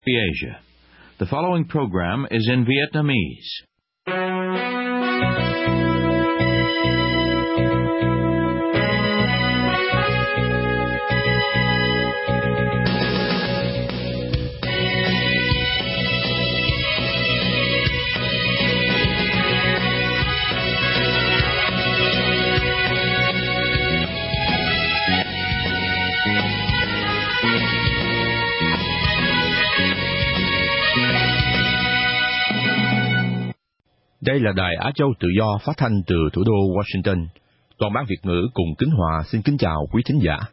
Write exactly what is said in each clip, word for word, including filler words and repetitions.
Asia. The following program is in Vietnamese. Đây là Đài Á Châu Tự Do phát thanh từ thủ đô Washington. Toàn ban Việt ngữ cùng Kính Hòa xin kính chào quý thính giả.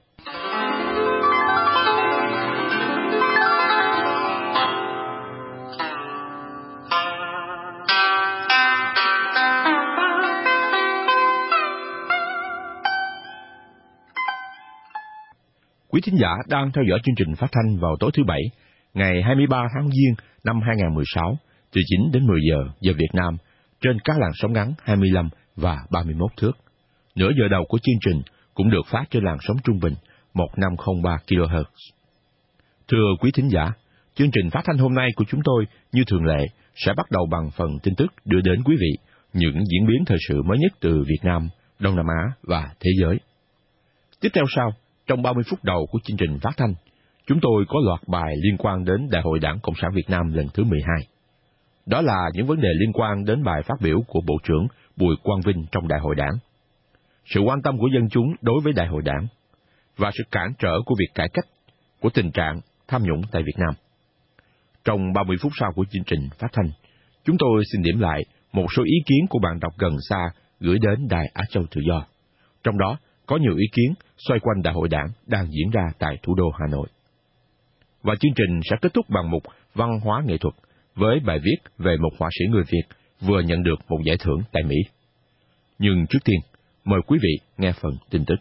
Quý thính giả đang theo dõi chương trình phát thanh vào tối thứ Bảy, ngày hai mươi ba tháng Giêng năm hai nghìn không trăm mười sáu, từ chín đến mười giờ giờ Việt Nam, trên các làn sóng ngắn hai mươi lăm và ba mươi mốt thước. Nửa giờ đầu của chương trình cũng được phát trên làn sóng trung bình một nghìn năm trăm lẻ ba ki lô héc. Thưa quý thính giả, chương trình phát thanh hôm nay của chúng tôi như thường lệ sẽ bắt đầu bằng phần tin tức đưa đến quý vị những diễn biến thời sự mới nhất từ Việt Nam, Đông Nam Á và thế giới. Tiếp theo sau, trong ba mươi phút đầu của chương trình phát thanh, chúng tôi có loạt bài liên quan đến Đại hội Đảng Cộng sản Việt Nam lần thứ mười hai. Đó là những vấn đề liên quan đến bài phát biểu của Bộ trưởng Bùi Quang Vinh trong Đại hội Đảng, sự quan tâm của dân chúng đối với Đại hội Đảng, và sự cản trở của việc cải cách, của tình trạng tham nhũng tại Việt Nam. Trong ba mươi phút sau của chương trình phát thanh, chúng tôi xin điểm lại một số ý kiến của bạn đọc gần xa gửi đến Đài Á Châu Tự Do. Trong đó có nhiều ý kiến xoay quanh Đại hội Đảng đang diễn ra tại thủ đô Hà Nội. Và chương trình sẽ kết thúc bằng mục văn hóa nghệ thuật với bài viết về một họa sĩ người Việt vừa nhận được một giải thưởng tại Mỹ. Nhưng trước tiên, mời quý vị nghe phần tin tức.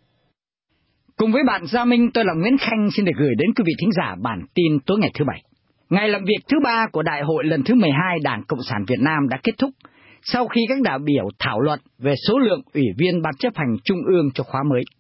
Cùng với bạn Gia Minh, tôi là Nguyễn Khanh xin được gửi đến quý vị thính giả bản tin tối ngày thứ Bảy. Ngày làm việc thứ ba của Đại hội lần thứ mười hai Đảng Cộng sản Việt Nam đã kết thúc sau khi các đại biểu thảo luận về số lượng ủy viên Ban chấp hành Trung ương cho khóa mới.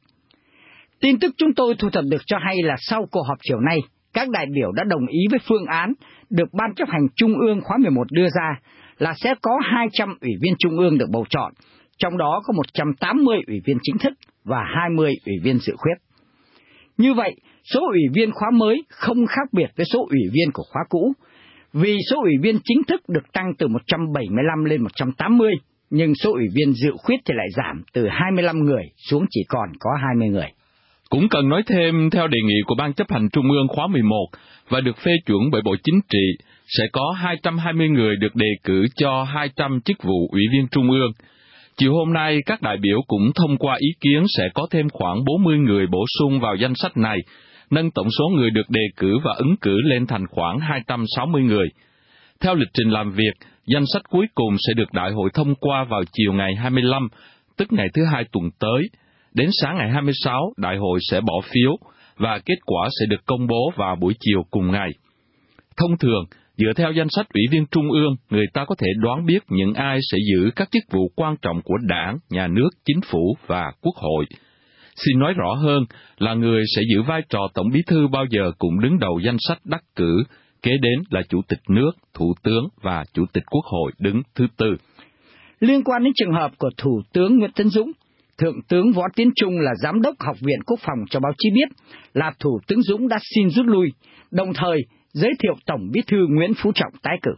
Tin tức chúng tôi thu thập được cho hay là sau cuộc họp chiều nay, các đại biểu đã đồng ý với phương án được Ban chấp hành Trung ương khóa mười một đưa ra là sẽ có hai trăm ủy viên Trung ương được bầu chọn, trong đó có một trăm tám mươi ủy viên chính thức và hai mươi ủy viên dự khuyết. Như vậy, số ủy viên khóa mới không khác biệt với số ủy viên của khóa cũ, vì số ủy viên chính thức được tăng từ một trăm bảy mươi lăm lên một trăm tám mươi, nhưng số ủy viên dự khuyết thì lại giảm từ hai mươi lăm người xuống chỉ còn có hai mươi người. Cũng cần nói thêm, theo đề nghị của Ban chấp hành Trung ương khóa mười một và được phê chuẩn bởi Bộ Chính trị, sẽ có hai trăm hai mươi người được đề cử cho hai trăm chức vụ ủy viên Trung ương. Chiều hôm nay, các đại biểu cũng thông qua ý kiến sẽ có thêm khoảng bốn mươi người bổ sung vào danh sách này, nâng tổng số người được đề cử và ứng cử lên thành khoảng hai trăm sáu mươi người. Theo lịch trình làm việc, danh sách cuối cùng sẽ được đại hội thông qua vào chiều ngày hai mươi lăm, tức ngày thứ hai tuần tới. Đến sáng ngày hai mươi sáu, đại hội sẽ bỏ phiếu và kết quả sẽ được công bố vào buổi chiều cùng ngày. Thông thường, dựa theo danh sách ủy viên Trung ương, người ta có thể đoán biết những ai sẽ giữ các chức vụ quan trọng của Đảng, Nhà nước, Chính phủ và Quốc hội. Xin nói rõ hơn là người sẽ giữ vai trò Tổng Bí thư bao giờ cũng đứng đầu danh sách đắc cử, kế đến là Chủ tịch nước, Thủ tướng và Chủ tịch Quốc hội đứng thứ tư. Liên quan đến trường hợp của Thủ tướng Nguyễn Tấn Dũng, Thượng tướng Võ Tiến Trung là Giám đốc Học viện Quốc phòng cho báo chí biết là Thủ tướng Dũng đã xin rút lui, đồng thời giới thiệu Tổng Bí thư Nguyễn Phú Trọng tái cử.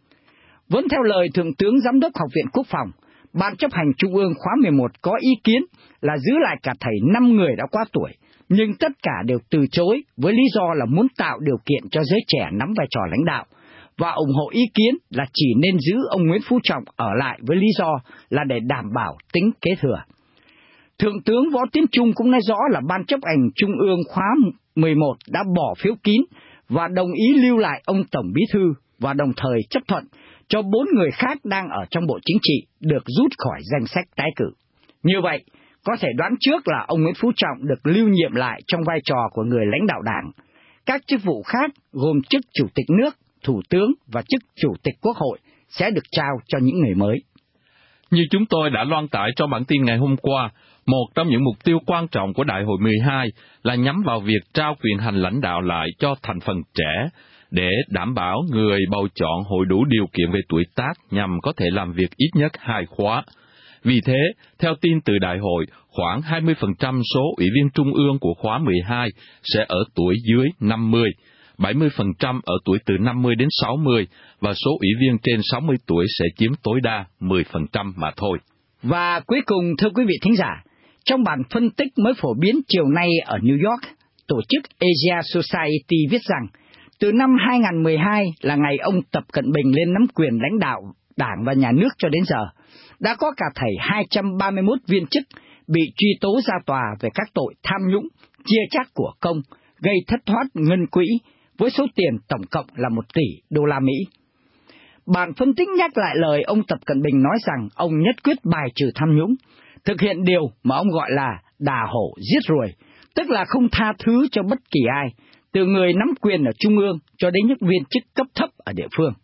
Vẫn theo lời Thượng tướng Giám đốc Học viện Quốc phòng, Ban chấp hành Trung ương khóa mười một có ý kiến là giữ lại cả thảy năm người đã quá tuổi, nhưng tất cả đều từ chối với lý do là muốn tạo điều kiện cho giới trẻ nắm vai trò lãnh đạo, và ủng hộ ý kiến là chỉ nên giữ ông Nguyễn Phú Trọng ở lại với lý do là để đảm bảo tính kế thừa. Thượng tướng Võ Tiến Trung cũng nói rõ là Ban chấp hành Trung ương khóa mười một đã bỏ phiếu kín và đồng ý lưu lại ông Tổng Bí thư và đồng thời chấp thuận cho bốn người khác đang ở trong Bộ Chính trị được rút khỏi danh sách tái cử. Như vậy, có thể đoán trước là ông Nguyễn Phú Trọng được lưu nhiệm lại trong vai trò của người lãnh đạo Đảng. Các chức vụ khác gồm chức Chủ tịch nước, Thủ tướng và chức Chủ tịch Quốc hội sẽ được trao cho những người mới. Như chúng tôi đã loan tải trong bản tin ngày hôm qua, một trong những mục tiêu quan trọng của Đại hội mười hai là nhắm vào việc trao quyền hành lãnh đạo lại cho thành phần trẻ, để đảm bảo người bầu chọn hội đủ điều kiện về tuổi tác nhằm có thể làm việc ít nhất hai khóa. Vì thế, theo tin từ đại hội, khoảng hai mươi phần trăm số ủy viên trung ương của khóa mười hai sẽ ở tuổi dưới năm mươi, bảy mươi phần trăm ở tuổi từ năm mươi đến sáu mươi, và số ủy viên trên sáu mươi tuổi sẽ chiếm tối đa mười phần trăm mà thôi. Và cuối cùng, thưa quý vị thính giả, trong bản phân tích mới phổ biến chiều nay ở New York, tổ chức Asia Society viết rằng, từ năm hai không một hai là ngày ông Tập Cận Bình lên nắm quyền lãnh đạo Đảng và Nhà nước cho đến giờ, đã có cả thảy hai trăm ba mươi mốt viên chức bị truy tố ra tòa về các tội tham nhũng, chia chác của công, gây thất thoát ngân quỹ, với số tiền tổng cộng là một tỷ đô la Mỹ. Bản phân tích nhắc lại lời ông Tập Cận Bình nói rằng ông nhất quyết bài trừ tham nhũng, thực hiện điều mà ông gọi là đà hổ giết ruồi, tức là không tha thứ cho bất kỳ ai, từ người nắm quyền ở trung ương cho đến những viên chức cấp thấp ở địa phương.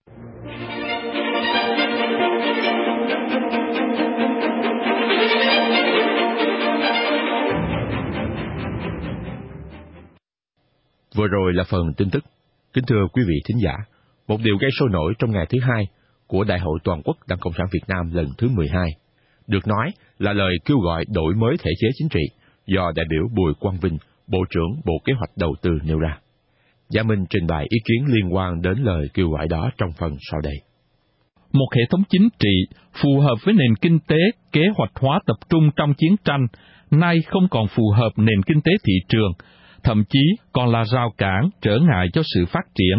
Vừa rồi là phần tin tức. Kính thưa quý vị thính giả, một điều gây sôi nổi trong ngày thứ hai của Đại hội Toàn quốc Đảng Cộng sản Việt Nam lần thứ mười hai, được nói là lời kêu gọi đổi mới thể chế chính trị do đại biểu Bùi Quang Vinh, Bộ trưởng Bộ Kế hoạch Đầu tư nêu ra. Gia Minh trình bày ý kiến liên quan đến lời kêu gọi đó trong phần sau đây. Một hệ thống chính trị phù hợp với nền kinh tế kế hoạch hóa tập trung trong chiến tranh, nay không còn phù hợp nền kinh tế thị trường, thậm chí còn là rào cản, trở ngại cho sự phát triển.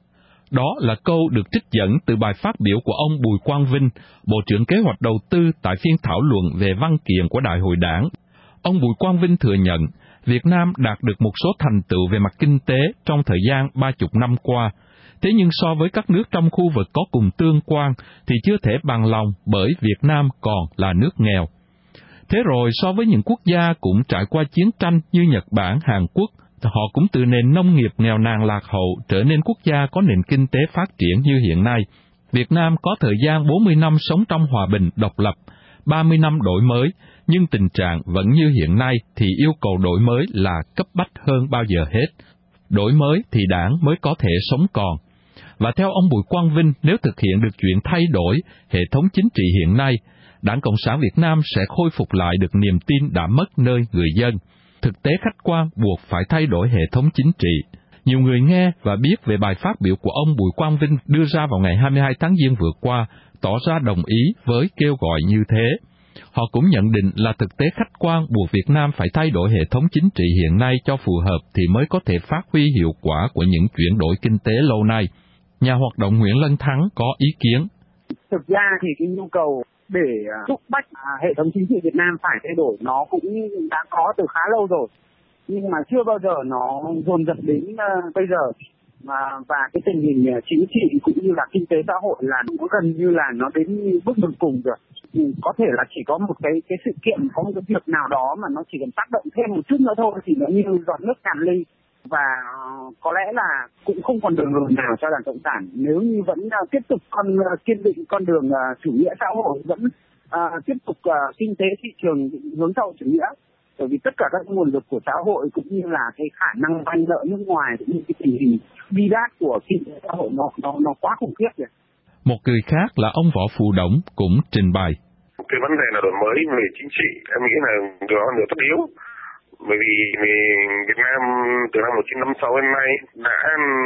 Đó là câu được trích dẫn từ bài phát biểu của ông Bùi Quang Vinh, Bộ trưởng Kế hoạch Đầu tư tại phiên thảo luận về văn kiện của Đại hội Đảng. Ông Bùi Quang Vinh thừa nhận, Việt Nam đạt được một số thành tựu về mặt kinh tế trong thời gian ba mươi năm qua, thế nhưng so với các nước trong khu vực có cùng tương quan thì chưa thể bằng lòng bởi Việt Nam còn là nước nghèo. Thế rồi so với những quốc gia cũng trải qua chiến tranh như Nhật Bản, Hàn Quốc, họ cũng từ nền nông nghiệp nghèo nàn lạc hậu trở nên quốc gia có nền kinh tế phát triển như hiện nay. Việt Nam có thời gian bốn mươi năm sống trong hòa bình, độc lập, ba mươi năm đổi mới, nhưng tình trạng vẫn như hiện nay thì yêu cầu đổi mới là cấp bách hơn bao giờ hết. Đổi mới thì đảng mới có thể sống còn. Và theo ông Bùi Quang Vinh, nếu thực hiện được chuyện thay đổi hệ thống chính trị hiện nay, Đảng Cộng sản Việt Nam sẽ khôi phục lại được niềm tin đã mất nơi người dân. Thực tế khách quan buộc phải thay đổi hệ thống chính trị. Nhiều người nghe và biết về bài phát biểu của ông Bùi Quang Vinh đưa ra vào ngày hai mươi hai tháng Giêng vừa qua, tỏ ra đồng ý với kêu gọi như thế. Họ cũng nhận định là thực tế khách quan buộc Việt Nam phải thay đổi hệ thống chính trị hiện nay cho phù hợp thì mới có thể phát huy hiệu quả của những chuyển đổi kinh tế lâu nay. Nhà hoạt động Nguyễn Lân Thắng có ý kiến. Thực ra thì cái nhu cầu để thúc bách hệ thống chính trị Việt Nam phải thay đổi nó cũng đã có từ khá lâu rồi, nhưng mà chưa bao giờ nó dồn dập đến uh, bây giờ. Mà và cái tình hình chính trị cũng như là kinh tế xã hội là nó gần như là nó đến bước đường cùng rồi. Có thể là chỉ có một cái cái sự kiện, có một cái việc nào đó mà nó chỉ cần tác động thêm một chút nữa thôi thì nó như giọt nước tràn ly. Và có lẽ là cũng không còn đường lùi nào cho Đảng Cộng sản nếu như vẫn uh, tiếp tục con uh, kiên định con đường uh, chủ nghĩa xã hội, vẫn uh, tiếp tục uh, kinh tế thị trường hướng xã hội chủ nghĩa. Bởi vì tất cả các nguồn lực của xã hội cũng như là cái khả năng vay nợ nước ngoài cũng như cái tình hình bi đát của kinh tế xã hội nó nó nó quá khủng khiếp rồi. Một người khác là ông Võ Phù Đổng cũng trình bày. Cái vấn đề là đổi mới về chính trị, em nghĩ là đó là điều tất yếu. Bởi vì Việt Nam từ năm một nghìn chín trăm năm mươi sáu đến nay đã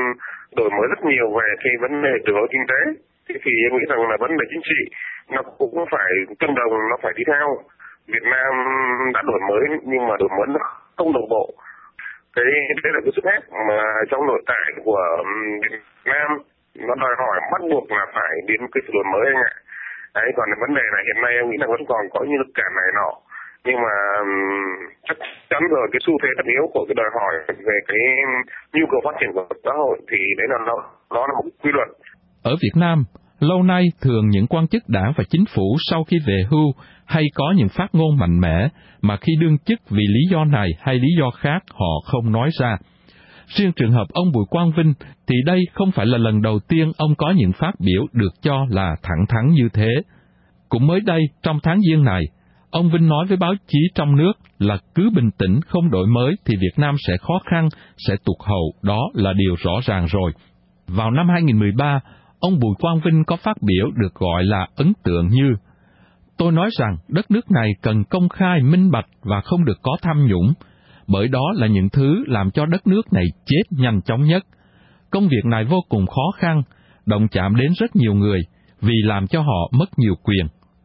đổi mới rất nhiều về cái vấn đề từ lối kinh tế. Thế thì em nghĩ rằng là vấn đề chính trị nó cũng phải tương đồng, nó phải đi theo. Việt Nam đã đổi mới nhưng mà đổi mới nó không đồng bộ. Cái đấy là cái sức ép mà trong nội tại của Việt Nam nó đòi hỏi bắt buộc là phải đến cái sự đổi mới anh ạ. Đấy, còn vấn đề này hiện nay em nghĩ là vẫn còn có những lực cản này nọ. Nhưng mà chắc chắn rồi cái xu thế tất yếu của cái đòi hỏi về cái nhu cầu phát triển của xã hội thì đấy là nó, nó là một quy luật. Ở Việt Nam, lâu nay thường những quan chức đảng và chính phủ sau khi về hưu hay có những phát ngôn mạnh mẽ mà khi đương chức vì lý do này hay lý do khác họ không nói ra. Riêng trường hợp ông Bùi Quang Vinh thì đây không phải là lần đầu tiên ông có những phát biểu được cho là thẳng thắn như thế. Cũng mới đây, trong tháng Giêng này, ông Vinh nói với báo chí trong nước là cứ bình tĩnh không đổi mới thì Việt Nam sẽ khó khăn, sẽ tụt hậu, đó là điều rõ ràng rồi. Vào năm hai nghìn mười ba, ông Bùi Quang Vinh có phát biểu được gọi là ấn tượng như: "Tôi nói rằng đất nước này cần công khai, minh bạch và không được có tham nhũng, bởi đó là những thứ làm cho đất nước này chết nhanh chóng nhất. Công việc này vô cùng khó khăn, động chạm đến rất nhiều người, vì làm cho họ mất nhiều quyền."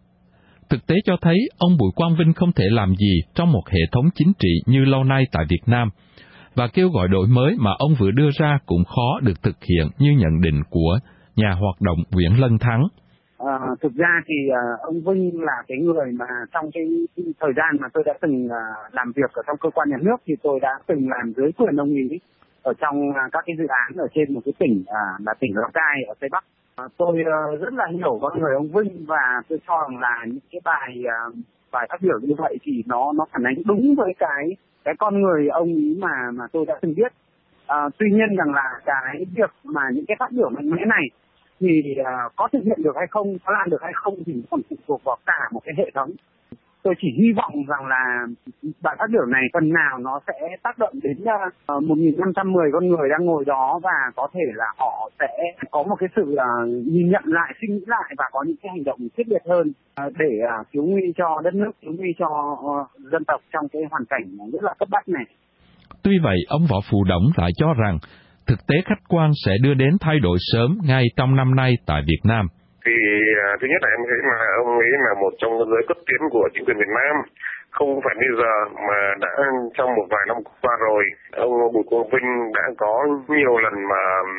Thực tế cho thấy ông Bùi Quang Vinh không thể làm gì trong một hệ thống chính trị như lâu nay tại Việt Nam, và kêu gọi đổi mới mà ông vừa đưa ra cũng khó được thực hiện như nhận định của nhà hoạt động Nguyễn Lân Thắng. À, thực ra thì uh, ông Vinh là cái người mà trong cái thời gian mà tôi đã từng uh, làm việc ở trong cơ quan nhà nước thì tôi đã từng làm dưới quyền ông ấy ở trong uh, các cái dự án ở trên một cái tỉnh uh, là tỉnh Lào Cai ở Tây Bắc. Uh, tôi uh, rất là hiểu con người ông Vinh, và tôi cho rằng là những cái bài uh, bài phát biểu như vậy thì nó nó phản ánh đúng với cái cái con người ông ấy mà mà tôi đã từng biết. Uh, tuy nhiên rằng là cái việc mà những cái phát biểu mạnh mẽ này thì uh, có thực hiện được hay không, có làm được hay không thì còn phụ thuộc vào cả một cái hệ thống. Tôi chỉ hy vọng rằng là bài phát biểu này phần nào nó sẽ tác động đến uh, một nghìn năm trăm mười con người đang ngồi đó, và có thể là họ sẽ có một cái sự uh, nhìn nhận lại, suy nghĩ lại và có những cái hành động quyết liệt hơn uh, để uh, cứu nguy cho đất nước, cứu nguy cho uh, dân tộc trong cái hoàn cảnh rất là cấp bách này. Tuy vậy, ông Võ Phụ Đổng lại cho rằng thực tế khách quan sẽ đưa đến thay đổi sớm ngay trong năm nay tại Việt Nam. Thì thứ nhất là em thấy là ông ấy là một trong những giới cấp tiến của chính quyền Việt Nam, không phải bây giờ mà đã trong một vài năm qua rồi. Ông Bùi Quang Vinh đã có nhiều lần mà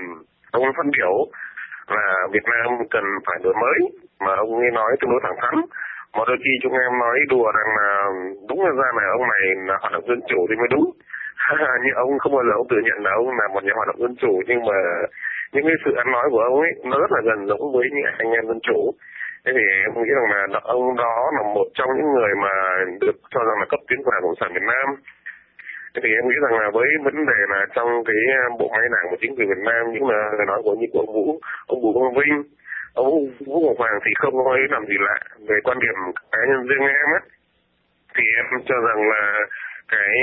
ông phát biểu là Việt Nam cần phải đổi mới, mà ông ấy nói tương đối thẳng thắn. Mà đôi khi chúng em nói đùa rằng là đúng ra là ông này là hoạt động dân chủ thì mới đúng. Nhưng ông không bao giờ ông tự nhận là ông là một nhà hoạt động dân chủ, nhưng mà những cái sự ăn nói của ông ấy nó rất là gần giống với những anh em dân chủ. Thế thì em nghĩ rằng là ông đó là một trong những người mà được cho rằng là cấp tiến của Đảng Cộng sản Việt Nam. Thế thì em nghĩ rằng là với vấn đề là trong cái bộ máy đảng của chính quyền Việt Nam, những lời nói của như của ông Vũ, ông Bùi Quang Vinh, ông Vũ Ngọc Hoàng thì không có ý làm gì lạ. Về quan điểm cá nhân riêng em ấy, thì em cho rằng là cái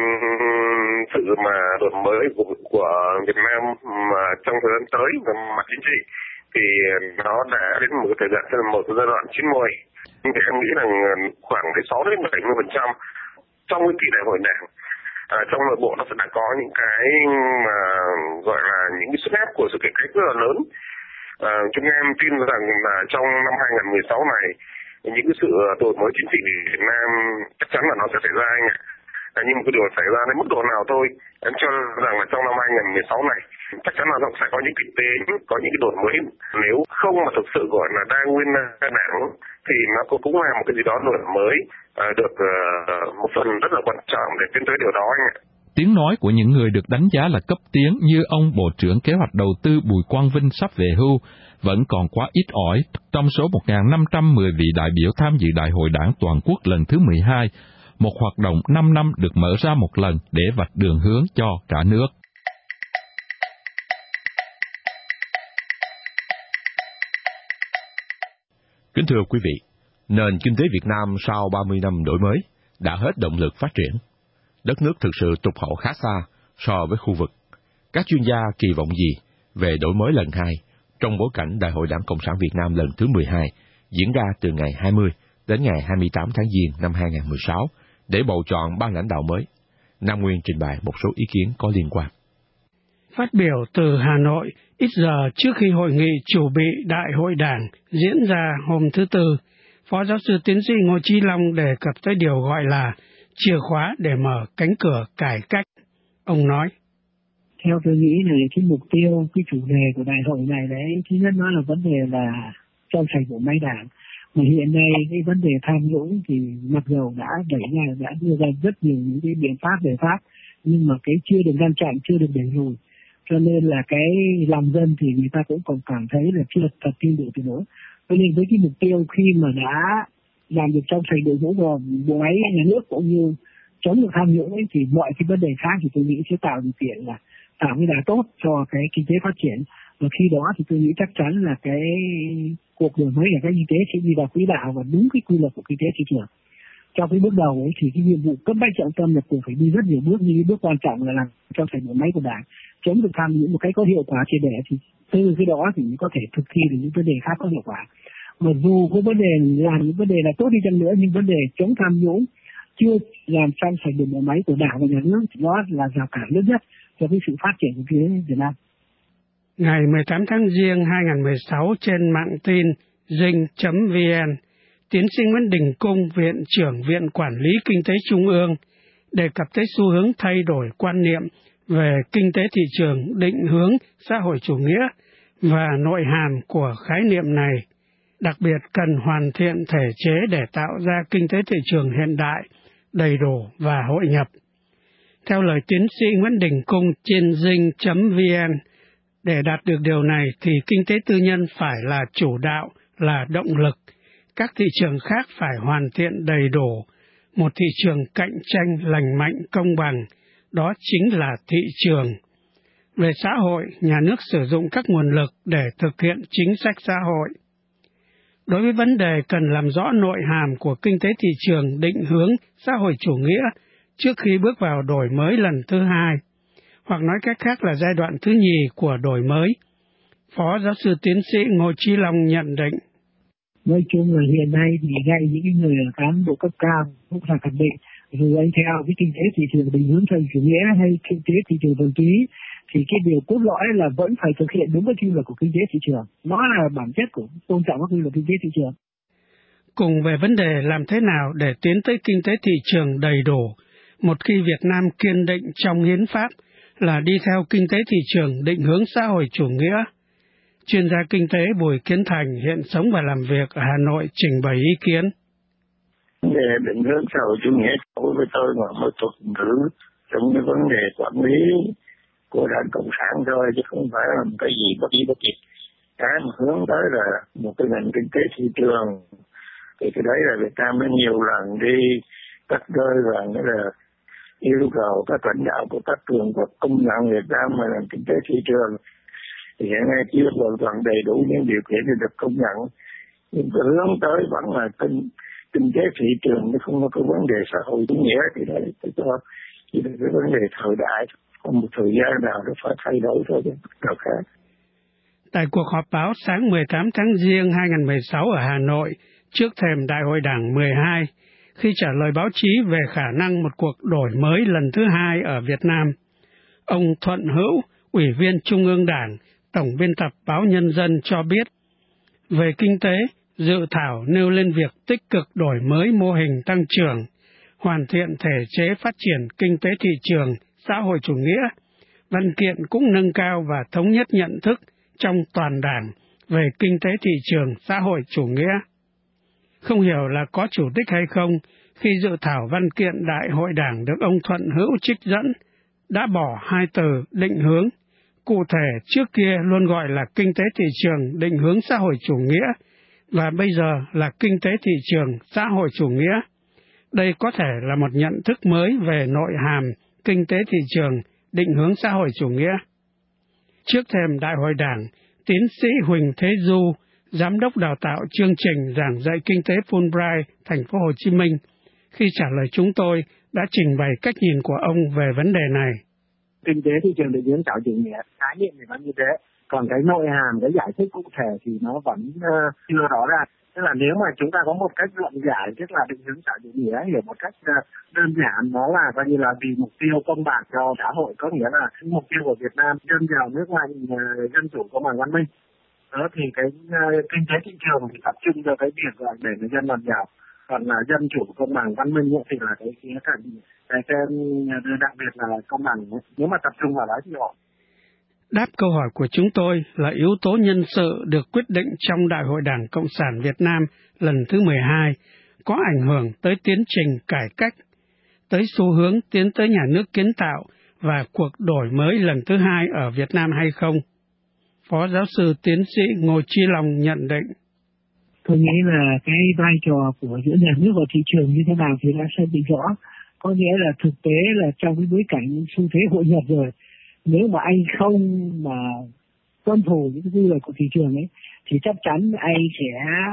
sự mà đổi mới của, của Việt Nam mà trong thời gian tới về mặt chính trị thì nó đã đến một thời gian một giai đoạn chín mùi. Nhưng thì em nghĩ rằng khoảng cái sáu đến bảy mươi phần trăm trong cái kỳ đại hội đảng, à, trong nội bộ nó sẽ đã có những cái mà gọi là những cái sức ép của sự cải cách rất là lớn. À, chúng em tin rằng là trong năm hai nghìn không trăm mười sáu này những cái sự đổi mới chính trị của Việt Nam chắc chắn là nó sẽ xảy ra anh ạ. À, nhưng mà cái điều xảy ra đến mức độ nào thôi, em cho rằng là trong năm hai nghìn không trăm mười sáu này chắc chắn là nó sẽ có những kinh tế, có những cái đổi mới. Nếu không mà thực sự gọi là đa nguyên đảng thì nó cũng là một cái gì đó đổi mới à, được uh, một phần rất là quan trọng để tiến tới điều đó anh ạ. Tiếng nói của những người được đánh giá là cấp tiến như ông Bộ trưởng Kế hoạch Đầu tư Bùi Quang Vinh sắp về hưu vẫn còn quá ít ỏi trong số một nghìn năm trăm mười vị đại biểu tham dự Đại hội Đảng Toàn quốc lần thứ mười hai, một hoạt động năm năm được mở ra một lần để vạch đường hướng cho cả nước. Kính thưa quý vị, nền kinh tế Việt Nam sau ba mươi năm đổi mới đã hết động lực phát triển. Đất nước thực sự tụt hậu khá xa so với khu vực. Các chuyên gia kỳ vọng gì về đổi mới lần hai trong bối cảnh Đại hội Đảng Cộng sản Việt Nam lần thứ mười hai diễn ra từ ngày hai mươi đến ngày hai mươi tám tháng Giêng năm hai nghìn không trăm mười sáu để bầu chọn ban lãnh đạo mới? Nam Nguyên trình bày một số ý kiến có liên quan. Phát biểu từ Hà Nội ít giờ trước khi hội nghị chủ bị Đại hội Đảng diễn ra hôm thứ Tư, Phó giáo sư tiến sĩ Ngô Chí Long đề cập tới điều gọi là chìa khóa để mở cánh cửa cải cách. Ông nói: Theo tôi nghĩ là cái mục tiêu, cái chủ đề của đại hội này đấy, thứ nhất nó là vấn đề là trong sạch bộ máy đảng. Mà hiện nay cái vấn đề tham nhũng thì mặc dù đã đẩy ra, đã đưa ra rất nhiều những cái biện pháp giải pháp, nhưng mà cái chưa được ngăn chặn, chưa được đẩy lùi. Cho nên là cái lòng dân thì người ta cũng còn cảm thấy là chưa thật tin được từ nữa. Cho nên với cái mục tiêu khi mà đã làm được trong sạch đội ngũ của bộ máy nhà nước cũng như chống được tham nhũng ấy, thì mọi cái vấn đề khác thì tôi nghĩ sẽ tạo điều kiện là tạo cái đà tốt cho cái kinh tế phát triển. Và khi đó thì tôi nghĩ chắc chắn là cái cuộc đổi mới ở cái kinh tế sẽ đi vào quỹ đạo và đúng cái quy luật của kinh tế thị trường. Trong cái bước đầu ấy thì cái nhiệm vụ cấp bách trọng tâm là cũng phải đi rất nhiều bước, như bước quan trọng là làm trong sạch bộ máy của đảng chống được tham nhũng một cách có hiệu quả triệt để, thì từ cái đó thì mới có thể thực thi được những vấn đề khác có hiệu quả. Mà dù có vấn đề làm những vấn đề là tốt đi chăng nữa, nhưng vấn đề chống tham nhũng chưa làm trong sạch được bộ máy của Đảng và Nhà nước, đó là rào cản lớn nhất cho cái sự phát triển của phía Việt Nam. Ngày mười tám tháng Giêng hai nghìn không trăm mười sáu, trên mạng tin dinh chấm vn, tiến sĩ Nguyễn Đình Cung, Viện trưởng Viện Quản lý Kinh tế Trung ương, đề cập tới xu hướng thay đổi quan niệm về kinh tế thị trường định hướng xã hội chủ nghĩa và nội hàm của khái niệm này, đặc biệt cần hoàn thiện thể chế để tạo ra kinh tế thị trường hiện đại, đầy đủ và hội nhập. Theo lời tiến sĩ Nguyễn Đình Cung trên dinh chấm vn, để đạt được điều này thì kinh tế tư nhân phải là chủ đạo, là động lực. Các thị trường khác phải hoàn thiện đầy đủ. Một thị trường cạnh tranh lành mạnh, công bằng, đó chính là thị trường. Về xã hội, nhà nước sử dụng các nguồn lực để thực hiện chính sách xã hội. Đối với vấn đề cần làm rõ nội hàm của kinh tế thị trường định hướng xã hội chủ nghĩa trước khi bước vào đổi mới lần thứ hai, hoặc nói cách khác là giai đoạn thứ nhì của đổi mới, Phó Giáo sư Tiến sĩ Ngô Chí Long nhận định. Nói chung là hiện nay thì ngay những người ở cán bộ cấp cao cũng phải khẳng định, dù anh theo cái kinh tế thị trường định hướng xã hội chủ nghĩa hay kinh tế thị trường thuần túy, thì cái điều cốt lõi là vẫn phải thực hiện đúng cái quy luật của kinh tế thị trường. Nó là bản chất của tôn trọng các quy luật kinh tế thị trường. Cùng về vấn đề làm thế nào để tiến tới kinh tế thị trường đầy đủ, một khi Việt Nam kiên định trong hiến pháp là đi theo kinh tế thị trường định hướng xã hội chủ nghĩa, chuyên gia kinh tế Bùi Kiến Thành hiện sống và làm việc ở Hà Nội trình bày ý kiến. Về định hướng xã hội chủ nghĩa đối với tôi là một thuật ngữ trong cái vấn đề quản lý của Đảng Cộng sản thôi, chứ không phải là một cái gì bất kỳ bất kỳ. Cái mà hướng tới là một cái nền kinh tế thị trường, thì cái đấy là Việt Nam đã nhiều lần đi cắt rơi và nghĩa là yêu cầu các lãnh đạo của các cường quốc công nhận Việt Nam là nền kinh tế thị trường. Thì hiện nay chưa hoàn toàn đầy đủ những điều kiện để được công nhận, nhưng cái hướng tới vẫn là kinh, kinh tế thị trường, chứ không có cái vấn đề xã hội chủ nghĩa. Thì đấy tôi cho chỉ là cái vấn đề thời đại, còn một thời gian nào nó phải thay đổi thôi chứ nào khác. Tại cuộc họp báo sáng mười tám tháng Giêng hai nghìn không trăm mười sáu ở Hà Nội, trước thềm Đại hội Đảng mười hai, khi trả lời báo chí về khả năng một cuộc đổi mới lần thứ hai ở Việt Nam, ông Thuận Hữu, Ủy viên Trung ương Đảng, Tổng biên tập báo Nhân dân cho biết, về kinh tế, dự thảo nêu lên việc tích cực đổi mới mô hình tăng trưởng, hoàn thiện thể chế phát triển kinh tế thị trường, xã hội chủ nghĩa. Văn kiện cũng nâng cao và thống nhất nhận thức trong toàn Đảng về kinh tế thị trường, xã hội chủ nghĩa. Không hiểu là có chủ đích hay không, khi dự thảo văn kiện Đại hội Đảng được ông Thuận Hữu trích dẫn, đã bỏ hai từ định hướng. Cụ thể, trước kia luôn gọi là kinh tế thị trường định hướng xã hội chủ nghĩa, và bây giờ là kinh tế thị trường xã hội chủ nghĩa. Đây có thể là một nhận thức mới về nội hàm kinh tế thị trường định hướng xã hội chủ nghĩa. Trước thềm Đại hội Đảng, tiến sĩ Huỳnh Thế Du, Giám đốc đào tạo chương trình giảng dạy kinh tế Fulbright, thành phố Hồ Chí Minh, khi trả lời chúng tôi đã trình bày cách nhìn của ông về vấn đề này. Kinh tế thị trường định hướng xã hội chủ nghĩa, khái niệm thì vẫn như thế, còn cái nội hàm, cái giải thích cụ thể thì nó vẫn uh, chưa rõ ràng. Tức là nếu mà chúng ta có một cách luận giải, tức là định hướng xã hội chủ nghĩa, hiểu một cách uh, đơn giản, nó là coi như là vì mục tiêu công bằng cho xã hội, có nghĩa là mục tiêu của Việt Nam dân giàu nước mạnh, uh, dân chủ công bằng văn minh. Đó thì cái uh, kinh tế thị trường thì tập trung cho cái việc là để người dân làm giàu, còn là dân chủ công bằng văn minh thì là cái khía cạnh cái cái đặc biệt là công bằng. Nếu mà tập trung vào đó thì họ. Đáp câu hỏi của chúng tôi là yếu tố nhân sự được quyết định trong Đại hội Đảng Cộng sản Việt Nam lần thứ mười hai có ảnh hưởng tới tiến trình cải cách, tới xu hướng tiến tới nhà nước kiến tạo và cuộc đổi mới lần thứ hai ở Việt Nam hay không? Phó Giáo sư Tiến sĩ Ngô Chí Long nhận định. Tôi nghĩ là cái vai trò của giữa nhà nước và thị trường như thế nào thì đã xác định rõ. Có nghĩa là thực tế là trong cái bối cảnh xu thế hội nhập rồi, nếu mà anh không mà tuân thủ những cái quy luật của thị trường ấy, thì chắc chắn anh sẽ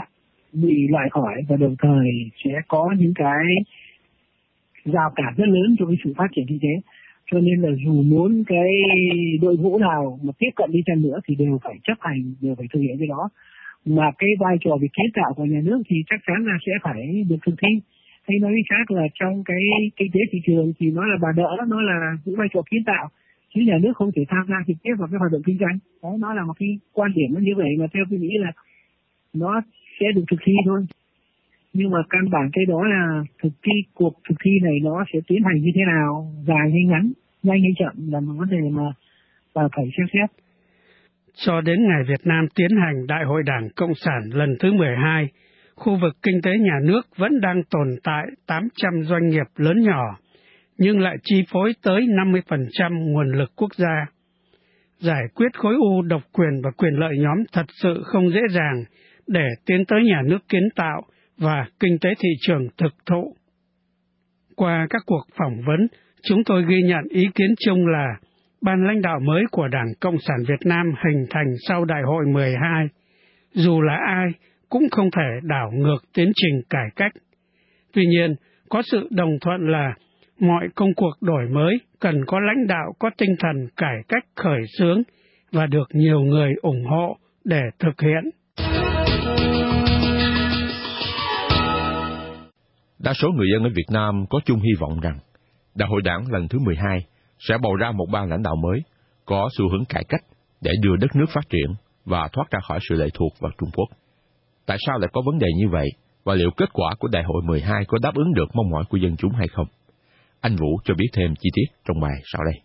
bị loại khỏi và đồng thời sẽ có những cái rào cản rất lớn cho cái sự phát triển kinh tế. Cho nên là dù muốn cái đội ngũ nào mà tiếp cận đi chăng nữa thì đều phải chấp hành, đều phải thực hiện cái đó. Mà cái vai trò về kiến tạo của nhà nước thì chắc chắn là sẽ phải được thực thi. Hay nói khác là trong cái kinh tế thị trường thì nó là bà đỡ, nó là những vai trò kiến tạo. Chứ nhà nước không thể tham gia trực tiếp vào cái hoạt động kinh doanh. Đó, nó là một cái quan điểm nó như vậy mà theo tôi nghĩ là nó sẽ được thực thi thôi. Nhưng mà căn bản cái đó là thực thi, cuộc thực thi này nó sẽ tiến hành như thế nào, dài hay ngắn, nhanh hay chậm là một vấn đề mà mà phải xem xét. Cho đến ngày Việt Nam tiến hành Đại hội Đảng Cộng sản lần thứ mười hai, khu vực kinh tế nhà nước vẫn đang tồn tại tám trăm doanh nghiệp lớn nhỏ, nhưng lại chi phối tới năm mươi phần trăm nguồn lực quốc gia. Giải quyết khối u độc quyền và quyền lợi nhóm thật sự không dễ dàng để tiến tới nhà nước kiến tạo và kinh tế thị trường thực thụ. Qua các cuộc phỏng vấn, chúng tôi ghi nhận ý kiến chung là ban lãnh đạo mới của Đảng Cộng sản Việt Nam hình thành sau Đại hội mười hai, dù là ai cũng không thể đảo ngược tiến trình cải cách. Tuy nhiên, có sự đồng thuận là mọi công cuộc đổi mới cần có lãnh đạo có tinh thần cải cách khởi xướng và được nhiều người ủng hộ để thực hiện. Đa số người dân ở Việt Nam có chung hy vọng rằng Đại hội Đảng lần thứ mười hai sẽ bầu ra một ban lãnh đạo mới có xu hướng cải cách để đưa đất nước phát triển và thoát ra khỏi sự lệ thuộc vào Trung Quốc. Tại sao lại có vấn đề như vậy, và liệu kết quả của Đại hội mười hai có đáp ứng được mong mỏi của dân chúng hay không? Anh Vũ cho biết thêm chi tiết trong bài sau đây.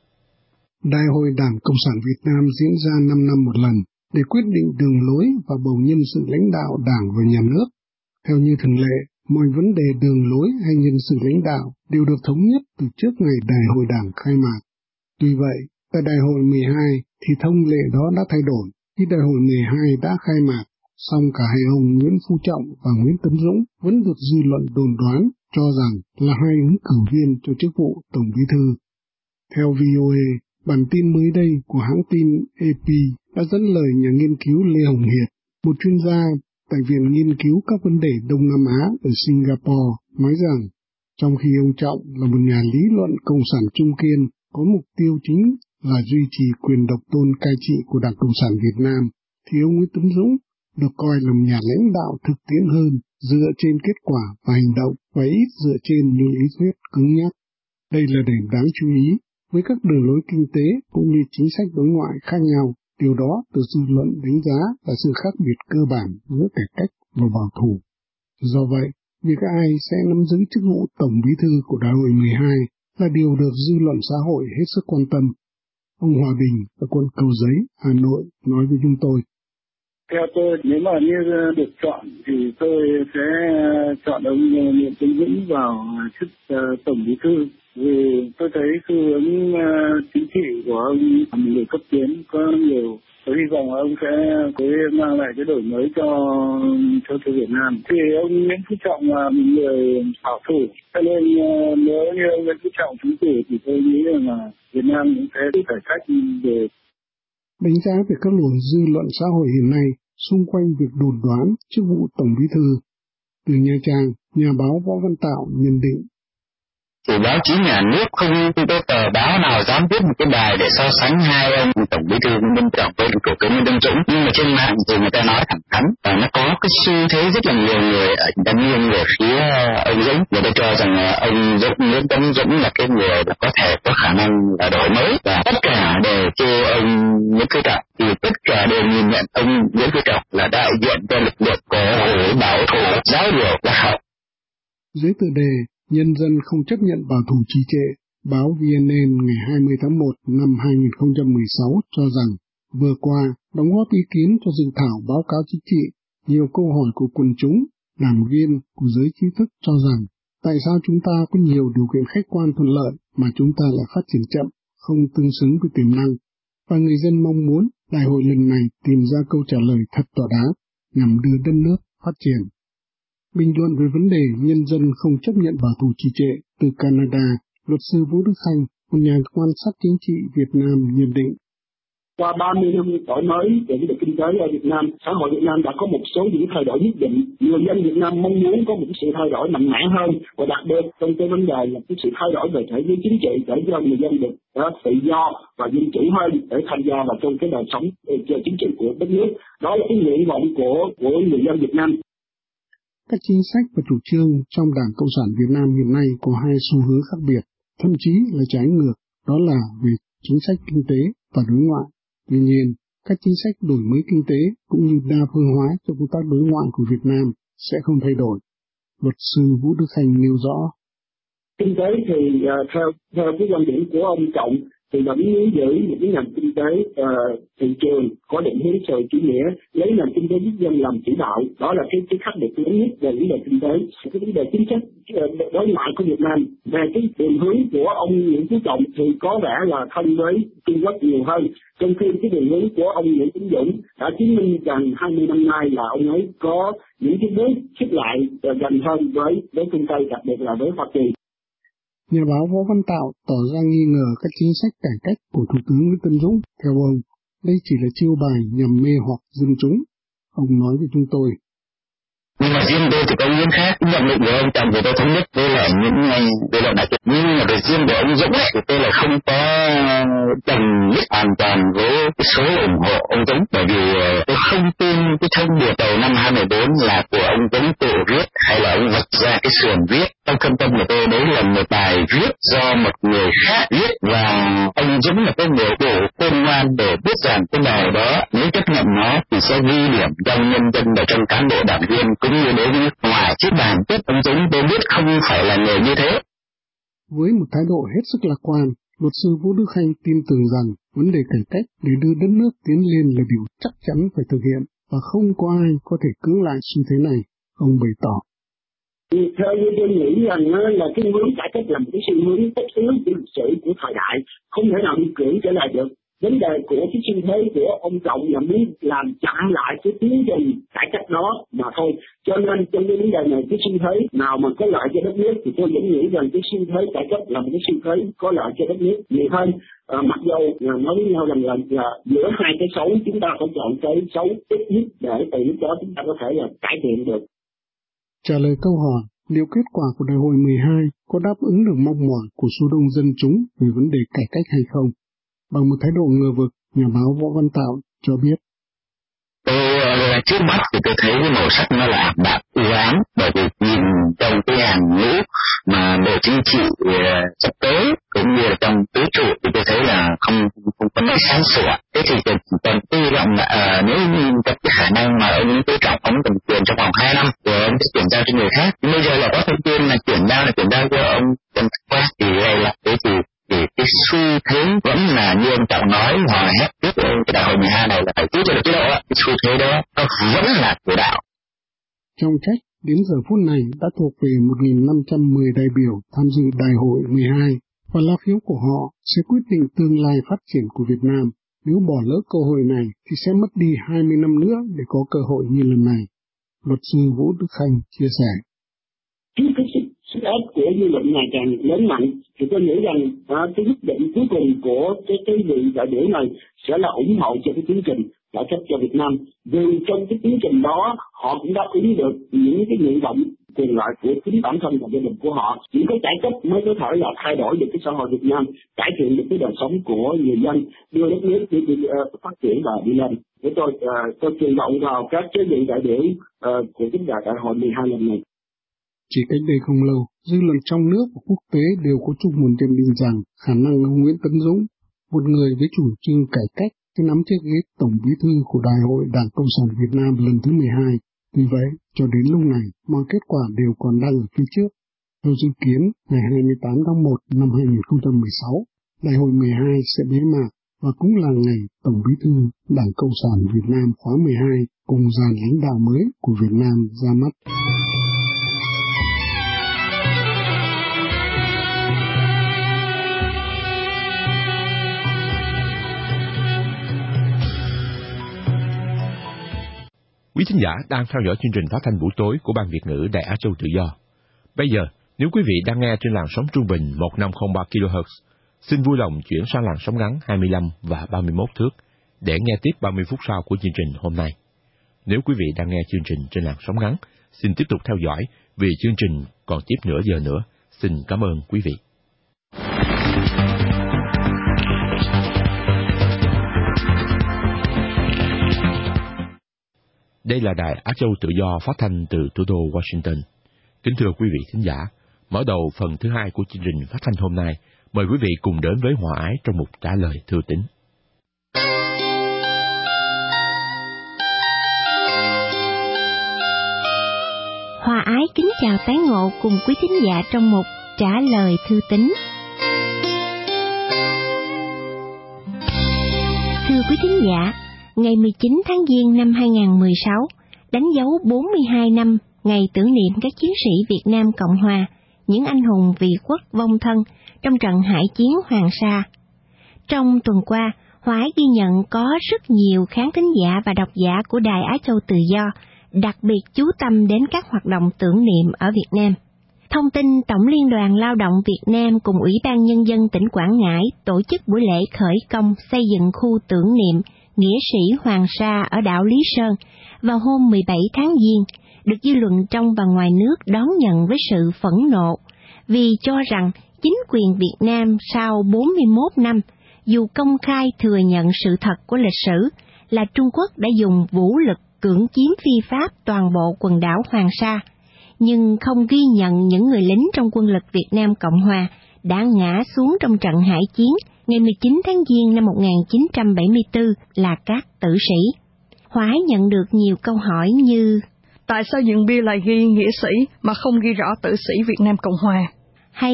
Đại hội Đảng Cộng sản Việt Nam diễn ra năm năm một lần để quyết định đường lối và bầu nhân sự lãnh đạo Đảng và Nhà nước. Theo như thường lệ, mọi vấn đề đường lối hay nhân sự lãnh đạo đều được thống nhất từ trước ngày Đại hội Đảng khai mạc. Tuy vậy, tại Đại hội mười hai thì thông lệ đó đã thay đổi khi Đại hội mười hai đã khai mạc, song cả hai ông Nguyễn Phú Trọng và Nguyễn Tấn Dũng vẫn được dư luận đồn đoán cho rằng là hai ứng cử viên cho chức vụ Tổng Bí thư. Theo vê o a, bản tin mới đây của hãng tin a pê đã dẫn lời nhà nghiên cứu Lê Hồng Hiệp, một chuyên gia tại Viện Nghiên cứu các vấn đề Đông Nam Á ở Singapore, nói rằng trong khi ông Trọng là một nhà lý luận cộng sản trung kiên có mục tiêu chính là duy trì quyền độc tôn cai trị của Đảng Cộng sản Việt Nam, thì ông Nguyễn Tấn Dũng được coi là một nhà lãnh đạo thực tiễn hơn, dựa trên kết quả và hành động và ít dựa trên những lý thuyết cứng nhắc. Đây là điểm đáng chú ý với các đường lối kinh tế cũng như chính sách đối ngoại khác nhau. Điều đó từ dư luận đánh giá là sự khác biệt cơ bản giữa cải cách và bảo thủ. Do vậy, việc ai sẽ nắm giữ chức vụ Tổng Bí thư của Đại hội mười hai là điều được dư luận xã hội hết sức quan tâm. Ông Hòa Bình ở quận Cầu Giấy, Hà Nội nói với chúng tôi. Theo tôi, nếu mà như được chọn thì tôi sẽ chọn ông Nguyễn Tấn Dũng vào chức Tổng Bí thư. Vì tôi thấy xu hướng chính trị của ông là một người cấp tiến, có nhiều. Tôi hy vọng ông sẽ mang lại cái đổi mới cho cho, cho Việt Nam. Thì ông Nguyễn Phú Trọng là một người bảo thủ, cho nên nếu như ông Nguyễn Phú Trọng trúng cử thì tôi nghĩ là Việt Nam cũng sẽ cải cách về. Đánh giá về các luồng dư luận xã hội hiện nay xung quanh việc đồn đoán chức vụ Tổng Bí thư, từ Nha Trang, nhà báo Võ Văn Tạo nhận định. Thì báo chí nhà nước không có tờ báo nào dám viết một cái bài để so sánh hai ông Tổng Bí thư Nguyễn Văn Trọng với Thủ tướng Nguyễn Tân Dũng, nhưng mà trên mạng thì người ta nói thẳng thắn và nó có cái xu thế rất là nhiều người ở người ta nghiêng về phía ông Dũng, người ta cho rằng ông Dũng Nguyễn Tấn Dũng là cái người có thể có khả năng là đổi mới, và tất cả đều kêu ông Nguyễn Phú Trọng, thì tất cả đều nhìn nhận ông Nguyễn Phú Trọng là đại diện cho lực lượng cổ hủ bảo thủ giáo điều lạc hậu. Dưới tựa đề Nhân dân không chấp nhận bảo thủ trì trệ, báo vê en en ngày hai mươi tháng một năm hai nghìn không trăm mười sáu cho rằng vừa qua đóng góp ý kiến cho dự thảo báo cáo chính trị, nhiều câu hỏi của quần chúng, đảng viên, của giới trí thức cho rằng tại sao chúng ta có nhiều điều kiện khách quan thuận lợi mà chúng ta lại phát triển chậm, không tương xứng với tiềm năng, và người dân mong muốn đại hội lần này tìm ra câu trả lời thật thỏa đáng nhằm đưa đất nước phát triển. Bình luận về vấn đề nhân dân không chấp nhận bảo thủ trì trệ từ Canada, luật sư Vũ Đức Khanh, một nhà quan sát chính trị Việt Nam nhận định. Qua ba mươi năm đổi mới về vấn đề kinh tế ở Việt Nam, xã hội Việt Nam đã có một số những thay đổi nhất định. Người dân Việt Nam mong muốn có một sự thay đổi mạnh mẽ hơn, và đặc biệt trong cái vấn đề là cái sự thay đổi về thể chế chính trị để cho người dân được uh, tự do và dân chủ hơn để tham gia vào trong cái đời sống uh, chính trị của đất nước. Đó là cái nguyện vọng của của người dân Việt Nam. Các chính sách và chủ trương trong Đảng Cộng sản Việt Nam hiện nay có hai xu hướng khác biệt, thậm chí là trái ngược, đó là về chính sách kinh tế và đối ngoại. Tuy nhiên, các chính sách đổi mới kinh tế cũng như đa phương hóa cho công tác đối ngoại của Việt Nam sẽ không thay đổi. Luật sư Vũ Đức Khanh nêu rõ. Kinh tế thì uh, theo theo cái quan điểm của ông Trọng thì vẫn muốn giữ những cái ngành kinh tế uh, thị trường có định hướng xã hội chủ nghĩa, lấy nền kinh tế quốc dân làm chỉ đạo. Đó là cái cái khác biệt lớn nhất về vấn đề kinh tế. Cái vấn đề chính sách uh, đối ngoại của Việt Nam về cái đường hướng của ông Nguyễn Phú Trọng thì có vẻ là thân với Trung Quốc nhiều hơn, trong khi cái đường hướng của ông Nguyễn Tấn Dũng đã chứng minh rằng hai mươi năm nay là ông ấy có những cái bước xích lại uh, gần hơn với với phương Tây, đặc biệt là với Hoa Kỳ. Nhà báo Võ Văn Tạo tỏ ra nghi ngờ các chính sách cải cách của Thủ tướng Nguyễn Tấn Dũng. Theo ông, đây chỉ là chiêu bài nhằm mê hoặc dân chúng. Ông nói với chúng tôi. Nhưng mà riêng tôi thì có ý kiến khác. Nhận định của ông Trọng thì tôi thống nhất với lại những về luận đại thực. Nhưng mà về riêng của ông Dũng ấy, thì tôi là không có đồng nhất hoàn toàn với cái số ủng hộ ông Dũng. Bởi vì tôi không tin cái thông điệp đầu năm hai mươi bốn là của ông Dũng tự viết hay là ông vạch ra cái sườn viết. Trong thâm tâm của tôi đấy là một bài viết do một người khác viết, và ông Dũng là cái người đủ khôn ngoan để biết rằng cái bài đó nếu chấp nhận nó thì sẽ ghi điểm trong nhân dân và trong cán bộ đảng viên cũng như đối với nước ngoài. Chứ bản chất ông Dũng tôi biết không phải là người như thế. Với một thái độ hết sức lạc quan, luật sư Vũ Đức Khanh tin tưởng rằng vấn đề cải cách để đưa đất nước tiến lên là điều chắc chắn phải thực hiện, và không có ai có thể cưỡng lại xu thế này. Ông bày tỏ. Theo như tôi nghĩ rằng là cái hướng cải cách là một cái xu hướng tất yếu của lịch sử của thời đại, không thể nào đi cưỡng trở lại được. Vấn đề của cái xu thế của ông Trọng là muốn làm chặn lại cái tiến trình cải cách đó mà thôi. Cho nên trong cái vấn đề này, cái xu thế nào mà có lợi cho đất nước thì tôi vẫn nghĩ rằng cái xu thế cải cách là một cái xu thế có lợi cho đất nước nhiều hơn. À, mặc dù nói với nhau rằng là, là giữa hai cái xấu chúng ta phải chọn cái xấu ít nhất để từ lúc đó chúng ta có thể là cải thiện được. Trả lời câu hỏi liệu kết quả của đại hội mười hai có đáp ứng được mong mỏi của số đông dân chúng về vấn đề cải cách hay không, bằng một thái độ ngờ vực, nhà báo Võ Văn Tạo cho biết. Tôi trước mắt thì tôi thấy cái màu sắc nó là ảm đạm u ám, bởi vì nhìn trong cái hàng ngũ mà bộ chính trị sắp tới cũng như là trong tứ trụ thì tôi thấy là không không có mấy sáng sủa. Thế thì tôi còn hy vọng là uh, nếu như có cái khả năng mà ông Nguyễn Phú Trọng ông cầm quyền trong vòng hai năm rồi ông sẽ chuyển giao cho người khác. Nhưng bây giờ là có thông tin là chuyển giao là chuyển giao cho ông Trần Thực Quang thì đây là thế thì thì cái xu thế vẫn là như ông Trọng nói hò hét trước cái đại hội mười hai này là phải tiếp cho được chế độ. Cái xu thế đó nó vẫn là của đạo. Trong trách đến giờ phút này đã thuộc về một nghìn năm trăm mười đại biểu tham dự đại hội mười hai, và lá phiếu của họ sẽ quyết định tương lai phát triển của Việt Nam. Nếu bỏ lỡ cơ hội này thì sẽ mất đi hai mươi năm nữa để có cơ hội như lần này. Luật sư Vũ Đức Khanh chia sẻ. Trước cái sức, sức ép của dư luận ngày càng lớn mạnh thì tôi nghĩ rằng à, cái quyết định cuối cùng của cái cái vị đại biểu này sẽ là ủng hộ cho cái tiến trình cải cách cho Việt Nam. Vì trong cái tiến trình đó họ cũng đáp ứng được những cái nguyện vọng quyền lợi của chính bản thân và gia đình của họ. Chỉ có cải cách mới có thể là thay đổi được cái xã hội Việt Nam, cải thiện được cái đời sống của người dân, đưa đất nước đi, đi, đi uh, phát triển và đi lên. Để tôi uh, tôi kỳ vọng vào các chế vị đại biểu uh, của chính đại đại hội mười hai lần này. Chỉ cách đây không lâu, dư luận trong nước và quốc tế đều có chung một nhận định rằng khả năng ông Nguyễn Tấn Dũng, một người với chủ trương cải cách, sẽ nắm chiếc ghế tổng bí thư của Đại hội Đảng Cộng sản Việt Nam lần thứ mười hai. Vì vậy, cho đến lúc này, mọi kết quả đều còn đang ở phía trước. Theo dự kiến, ngày hai mươi tám tháng một năm hai nghìn không trăm mười sáu, Đại hội mười hai sẽ bế mạc và cũng là ngày Tổng bí thư Đảng Cộng sản Việt Nam khóa mười hai cùng dàn lãnh đạo mới của Việt Nam ra mắt. Quý thính giả đang theo dõi chương trình phát thanh buổi tối của Ban Việt ngữ Đài Á Châu Tự Do. Bây giờ, nếu quý vị đang nghe trên làn sóng trung bình một nghìn năm trăm lẻ ba ki lô héc, xin vui lòng chuyển sang làn sóng ngắn hai mươi lăm và ba mươi mốt thước để nghe tiếp ba mươi phút sau của chương trình hôm nay. Nếu quý vị đang nghe chương trình trên làn sóng ngắn, xin tiếp tục theo dõi vì chương trình còn tiếp nửa giờ nữa. Xin cảm ơn quý vị. Đây là Đài Á Châu Tự Do phát thanh từ thủ đô Washington. Kính thưa quý vị thính giả, mở đầu phần thứ hai của chương trình phát thanh hôm nay, mời quý vị cùng đến với Hòa Ái trong một trả lời thư tín. Hòa Ái kính chào tái ngộ cùng quý thính giả trong một trả lời thư tín. Thưa quý thính giả, ngày mười chín tháng Giêng năm hai nghìn không trăm mười sáu, đánh dấu bốn mươi hai năm ngày tưởng niệm các chiến sĩ Việt Nam Cộng Hòa, những anh hùng vì quốc vong thân trong trận hải chiến Hoàng Sa. Trong tuần qua, Hòa Ái ghi nhận có rất nhiều khán thính giả và độc giả của Đài Á Châu Tự Do đặc biệt chú tâm đến các hoạt động tưởng niệm ở Việt Nam. Thông tin Tổng Liên đoàn Lao động Việt Nam cùng Ủy ban Nhân dân tỉnh Quảng Ngãi tổ chức buổi lễ khởi công xây dựng khu tưởng niệm nghĩa sĩ Hoàng Sa ở đảo Lý Sơn vào hôm mười bảy tháng Giêng, được dư luận trong và ngoài nước đón nhận với sự phẫn nộ, vì cho rằng chính quyền Việt Nam sau bốn mươi mốt năm, dù công khai thừa nhận sự thật của lịch sử là Trung Quốc đã dùng vũ lực cưỡng chiếm phi pháp toàn bộ quần đảo Hoàng Sa, nhưng không ghi nhận những người lính trong quân lực Việt Nam Cộng Hòa đã ngã xuống trong trận hải chiến ngày mười chín tháng Giêng năm một nghìn chín trăm bảy mươi tư là các tử sĩ. Hòa Ái nhận được nhiều câu hỏi như: tại sao dựng bia lại ghi nghĩa sĩ mà không ghi rõ tử sĩ Việt Nam Cộng Hòa? Hay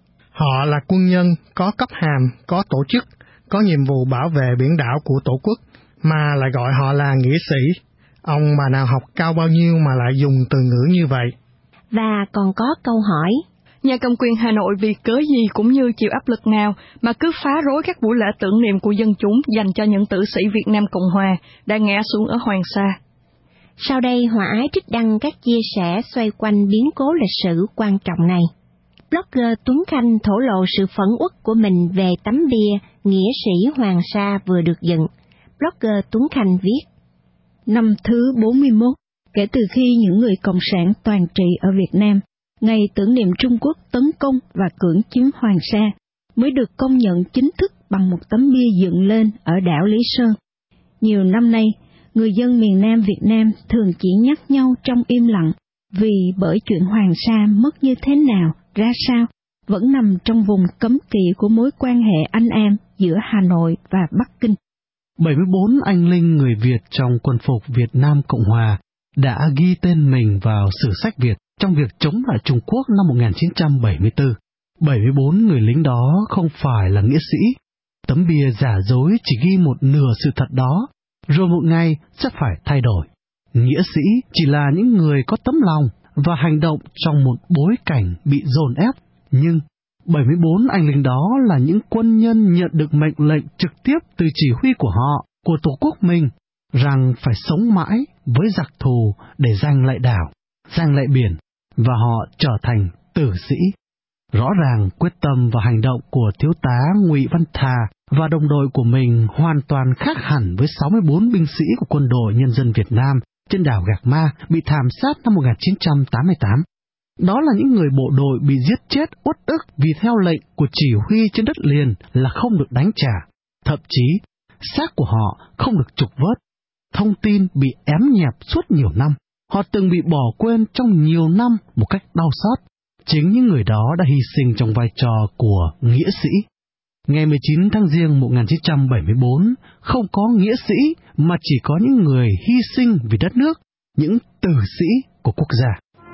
họ là quân nhân, có cấp hàm, có tổ chức, có nhiệm vụ bảo vệ biển đảo của Tổ quốc, mà lại gọi họ là nghĩa sĩ. Ông bà nào học cao bao nhiêu mà lại dùng từ ngữ như vậy? Và còn có câu hỏi: nhà cầm quyền Hà Nội vì cớ gì cũng như chịu áp lực nào mà cứ phá rối các buổi lễ tưởng niệm của dân chúng dành cho những tử sĩ Việt Nam Cộng Hòa đã ngã xuống ở Hoàng Sa? Sau đây Hòa Ái trích đăng các chia sẻ xoay quanh biến cố lịch sử quan trọng này. Blogger Tuấn Khanh thổ lộ sự phẫn uất của mình về tấm bia nghĩa sĩ Hoàng Sa vừa được dựng. Blogger Tuấn Khanh viết: năm thứ bốn mươi mốt, kể từ khi những người Cộng sản toàn trị ở Việt Nam, ngày tưởng niệm Trung Quốc tấn công và cưỡng chiếm Hoàng Sa, mới được công nhận chính thức bằng một tấm bia dựng lên ở đảo Lý Sơn. Nhiều năm nay, người dân miền Nam Việt Nam thường chỉ nhắc nhau trong im lặng, vì bởi chuyện Hoàng Sa mất như thế nào, ra sao, vẫn nằm trong vùng cấm kỵ của mối quan hệ anh em giữa Hà Nội và Bắc Kinh. bảy mươi bốn anh linh người Việt trong quân phục Việt Nam Cộng Hòa đã ghi tên mình vào sử sách Việt trong việc chống lại Trung Quốc năm một nghìn chín trăm bảy mươi tư. bảy mươi bốn người lính đó không phải là nghĩa sĩ. Tấm bia giả dối chỉ ghi một nửa sự thật đó, rồi một ngày sẽ phải thay đổi. Nghĩa sĩ chỉ là những người có tấm lòng và hành động trong một bối cảnh bị dồn ép, nhưng bảy mươi bốn anh lính đó là những quân nhân nhận được mệnh lệnh trực tiếp từ chỉ huy của họ, của Tổ quốc mình, rằng phải sống mãi với giặc thù để giành lại đảo, giành lại biển, và họ trở thành tử sĩ. Rõ ràng quyết tâm và hành động của thiếu tá Ngụy Văn Thà và đồng đội của mình hoàn toàn khác hẳn với sáu mươi bốn binh sĩ của Quân đội Nhân dân Việt Nam trên đảo Gạc Ma bị thảm sát năm một nghìn chín trăm tám mươi tám. Đó là những người bộ đội bị giết chết uất ức vì theo lệnh của chỉ huy trên đất liền là không được đánh trả. Thậm chí, xác của họ không được trục vớt. Thông tin bị ém nhẹp suốt nhiều năm. Họ từng bị bỏ quên trong nhiều năm một cách đau xót. Chính những người đó đã hy sinh trong vai trò của nghĩa sĩ. Ngày mười chín tháng Giêng một nghìn chín trăm bảy mươi bốn, không có nghĩa sĩ mà chỉ có những người hy sinh vì đất nước, những tử sĩ của quốc gia.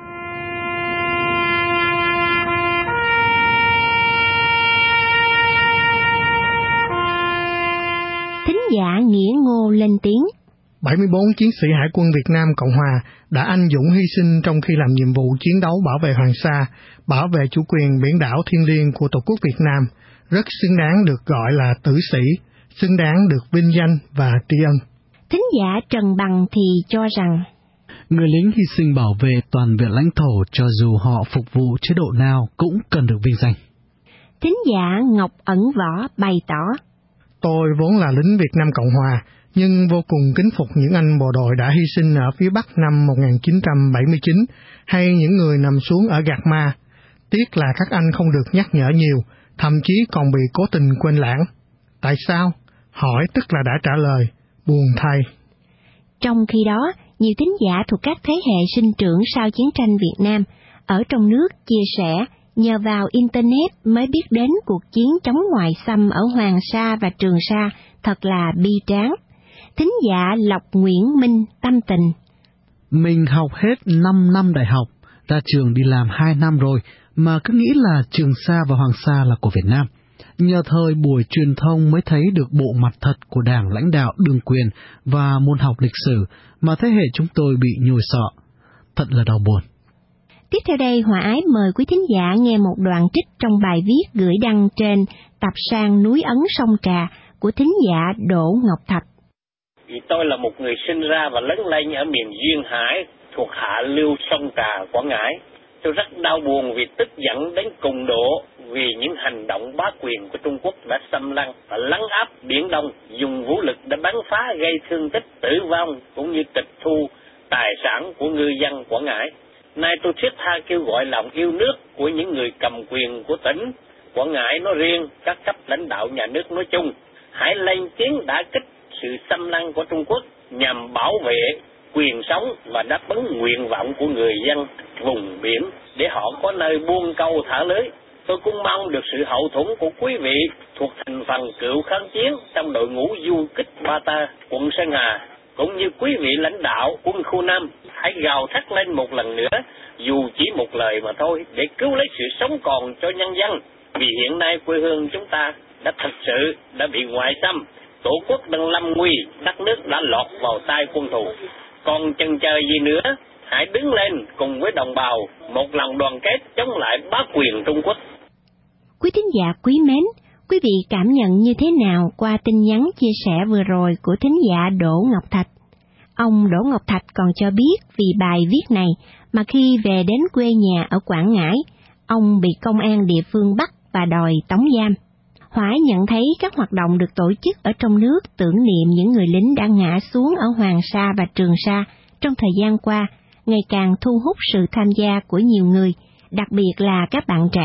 Thính giả Nghĩa Ngô lên tiếng: bảy mươi bốn chiến sĩ Hải quân Việt Nam Cộng Hòa đã anh dũng hy sinh trong khi làm nhiệm vụ chiến đấu bảo vệ Hoàng Sa, bảo vệ chủ quyền biển đảo thiêng liêng của Tổ quốc Việt Nam, rất xứng đáng được gọi là tử sĩ, xứng đáng được vinh danh và tri ân. Thính giả Trần Bằng thì cho rằng người lính hy sinh bảo vệ toàn vẹn lãnh thổ cho dù họ phục vụ chế độ nào cũng cần được vinh danh. Thính giả Ngọc Ẩn Võ bày tỏ: tôi vốn là lính Việt Nam Cộng Hòa, nhưng vô cùng kính phục những anh bộ đội đã hy sinh ở phía Bắc năm một nghìn chín trăm bảy mươi chín, hay những người nằm xuống ở Gạc Ma. Tiếc là các anh không được nhắc nhở nhiều, thậm chí còn bị cố tình quên lãng. Tại sao? Hỏi tức là đã trả lời, buồn thay. Trong khi đó, nhiều thính giả thuộc các thế hệ sinh trưởng sau chiến tranh Việt Nam ở trong nước chia sẻ nhờ vào Internet mới biết đến cuộc chiến chống ngoại xâm ở Hoàng Sa và Trường Sa thật là bi tráng. Thính giả Lộc Nguyễn Minh tâm tình. Mình học hết năm năm đại học, ra trường đi làm hai năm rồi, mà cứ nghĩ là Trường Sa và Hoàng Sa là của Việt Nam. Nhờ thời buổi truyền thông mới thấy được bộ mặt thật của Đảng lãnh đạo đương quyền và môn học lịch sử mà thế hệ chúng tôi bị nhồi sọ. Thật là đau buồn. Tiếp theo đây, Hòa Ái mời quý thính giả nghe một đoạn trích trong bài viết gửi đăng trên tập san Núi Ấn Sông Trà của thính giả Đỗ Ngọc Thạch. Vì tôi là một người sinh ra và lớn lên ở miền Duyên Hải thuộc hạ lưu sông Trà, Quảng Ngãi. Tôi rất đau buồn vì tức giận đến cùng độ vì những hành động bá quyền của Trung Quốc đã xâm lăng và lấn áp Biển Đông, dùng vũ lực để bắn phá gây thương tích tử vong cũng như tịch thu tài sản của ngư dân Quảng Ngãi. Nay tôi thiết tha kêu gọi lòng yêu nước của những người cầm quyền của tỉnh Quảng Ngãi nói riêng, các cấp lãnh đạo nhà nước nói chung, hãy lên tiếng đả kích sự xâm lăng của Trung Quốc nhằm bảo vệ quyền sống và đáp ứng nguyện vọng của người dân vùng biển để họ có nơi buông câu thả lưới. Tôi cũng mong được sự hậu thuẫn của quý vị thuộc thành phần cựu kháng chiến trong đội ngũ du kích Ba Ta, quận Sơn Hà, cũng như quý vị lãnh đạo quân khu năm, hãy gào thét lên một lần nữa, dù chỉ một lời mà thôi, để cứu lấy sự sống còn cho nhân dân. Vì hiện nay quê hương chúng ta đã thật sự đã bị ngoại xâm, tổ quốc đang lâm nguy, đất nước đã lọt vào tay quân thù. Còn chần chờ gì nữa, hãy đứng lên cùng với đồng bào, một lòng đoàn kết chống lại bá quyền Trung Quốc. Quý thính giả quý mến, quý vị cảm nhận như thế nào qua tin nhắn chia sẻ vừa rồi của thính giả Đỗ Ngọc Thạch? Ông Đỗ Ngọc Thạch còn cho biết vì bài viết này mà khi về đến quê nhà ở Quảng Ngãi, ông bị công an địa phương bắt và đòi tống giam. Hoài nhận thấy các hoạt động được tổ chức ở trong nước tưởng niệm những người lính đã ngã xuống ở Hoàng Sa và Trường Sa trong thời gian qua ngày càng thu hút sự tham gia của nhiều người, đặc biệt là các bạn trẻ.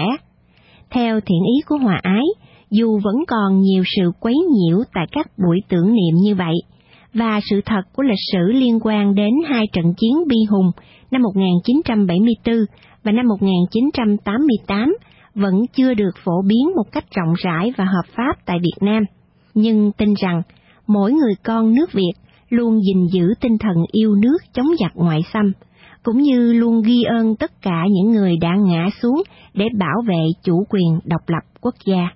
Theo thiện ý của Hòa Ái, dù vẫn còn nhiều sự quấy nhiễu tại các buổi tưởng niệm như vậy, và sự thật của lịch sử liên quan đến hai trận chiến bi hùng năm một nghìn chín trăm bảy mươi tư và năm một nghìn chín trăm tám mươi tám vẫn chưa được phổ biến một cách rộng rãi và hợp pháp tại Việt Nam. Nhưng tin rằng mỗi người con nước Việt luôn gìn giữ tinh thần yêu nước chống giặc ngoại xâm, cũng như luôn ghi ơn tất cả những người đã ngã xuống để bảo vệ chủ quyền độc lập quốc gia.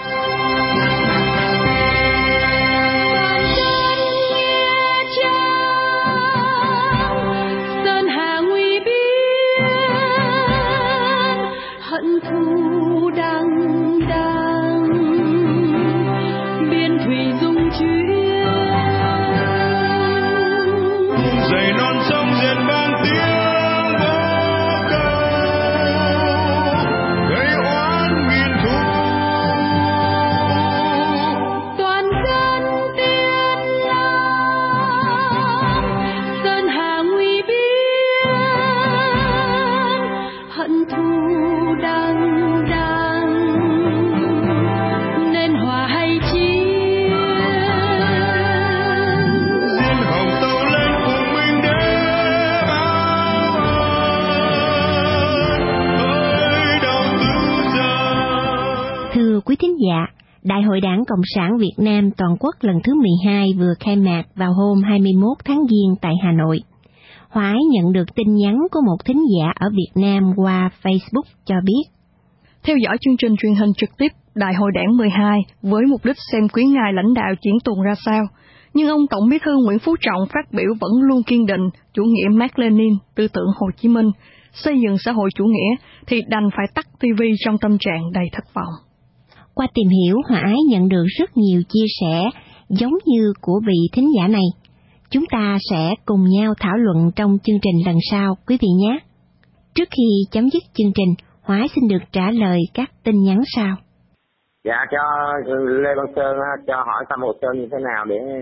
Đại hội Đảng Cộng sản Việt Nam toàn quốc lần thứ mười hai vừa khai mạc vào hôm hai mươi mốt tháng Giêng tại Hà Nội. Hoài nhận được tin nhắn của một thính giả ở Việt Nam qua Facebook cho biết. Theo dõi chương trình truyền hình trực tiếp Đại hội Đảng mười hai với mục đích xem quý ngài lãnh đạo diễn tuần ra sao, nhưng ông Tổng Bí thư Nguyễn Phú Trọng phát biểu vẫn luôn kiên định chủ nghĩa Mác Lênin, tư tưởng Hồ Chí Minh, xây dựng xã hội chủ nghĩa thì đành phải tắt ti vi trong tâm trạng đầy thất vọng. Qua tìm hiểu, Hòa Ái nhận được rất nhiều chia sẻ giống như của vị thính giả này. Chúng ta sẽ cùng nhau thảo luận trong chương trình lần sau, quý vị nhé. Trước khi chấm dứt chương trình, Hòa Ái xin được trả lời các tin nhắn sau. Dạ, cho Lê Văn Sơn cho hỏi thăm hồ sơ như thế nào để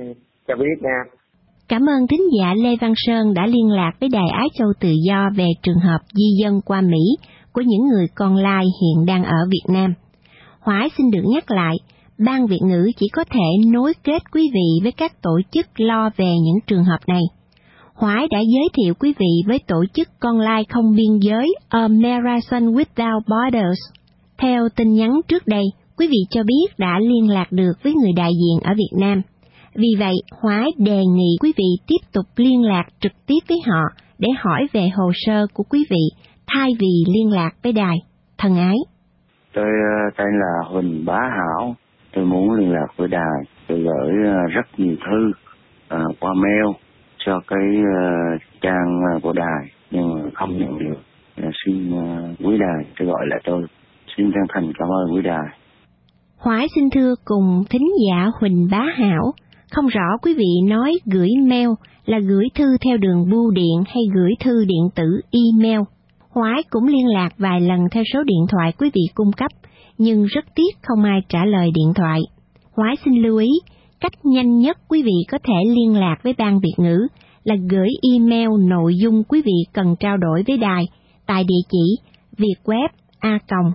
cho biết nha. Cảm ơn thính giả Lê Văn Sơn đã liên lạc với Đài Á Châu Tự Do về trường hợp di dân qua Mỹ của những người con lai hiện đang ở Việt Nam. Hoài xin được nhắc lại, Ban Việt ngữ chỉ có thể nối kết quý vị với các tổ chức lo về những trường hợp này. Hoài đã giới thiệu quý vị với tổ chức Con Lai Không Biên Giới American Without Borders. Theo tin nhắn trước đây, quý vị cho biết đã liên lạc được với người đại diện ở Việt Nam. Vì vậy, Hoài đề nghị quý vị tiếp tục liên lạc trực tiếp với họ để hỏi về hồ sơ của quý vị thay vì liên lạc với đài. Thân ái. Tôi tên là Huỳnh Bá Hảo. Tôi muốn liên lạc với đài. Tôi gửi rất nhiều thư uh, qua mail cho cái uh, trang của đài nhưng mà không nhận được. Uh, xin uh, quý đài tôi gọi lại tôi. Xin chân thành cảm ơn quý đài. Hoài xin thưa cùng thính giả Huỳnh Bá Hảo, không rõ quý vị nói gửi mail là gửi thư theo đường bưu điện hay gửi thư điện tử email. Hoài cũng liên lạc vài lần theo số điện thoại quý vị cung cấp, nhưng rất tiếc không ai trả lời điện thoại. Hoài xin lưu ý, cách nhanh nhất quý vị có thể liên lạc với Ban Việt ngữ là gửi email nội dung quý vị cần trao đổi với đài tại địa chỉ vietweb a còng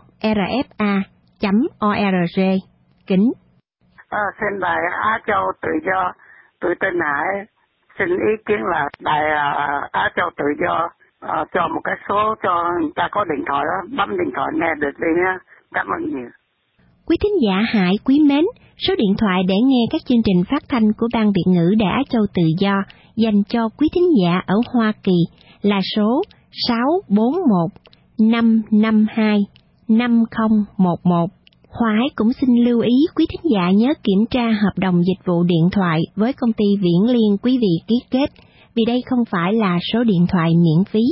rfa chấm org. Kính. À, xin đài Á Châu Tự Do, tôi tên Hải, xin ý kiến là đài uh, Á Châu Tự Do uh, cho một cái số cho người ta có điện thoại đó, bấm điện thoại nghe được đi nhé. Cảm ơn nhiều. Quý thính giả Hải quý mến, số điện thoại để nghe các chương trình phát thanh của Ban Việt ngữ Đài Á Châu Tự Do dành cho quý thính giả ở Hoa Kỳ là số sáu bốn một năm năm hai năm không một một. Hoài cũng xin lưu ý quý thính giả nhớ kiểm tra hợp đồng dịch vụ điện thoại với công ty Viễn Liên quý vị ký kết, vì đây không phải là số điện thoại miễn phí.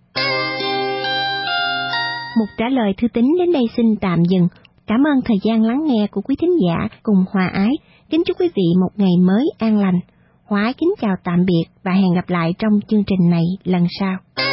Mục trả lời thư tín đến đây xin tạm dừng. Cảm ơn thời gian lắng nghe của quý thính giả cùng Hòa Ái. Kính chúc quý vị một ngày mới an lành. Hòa Ái kính chào tạm biệt và hẹn gặp lại trong chương trình này lần sau.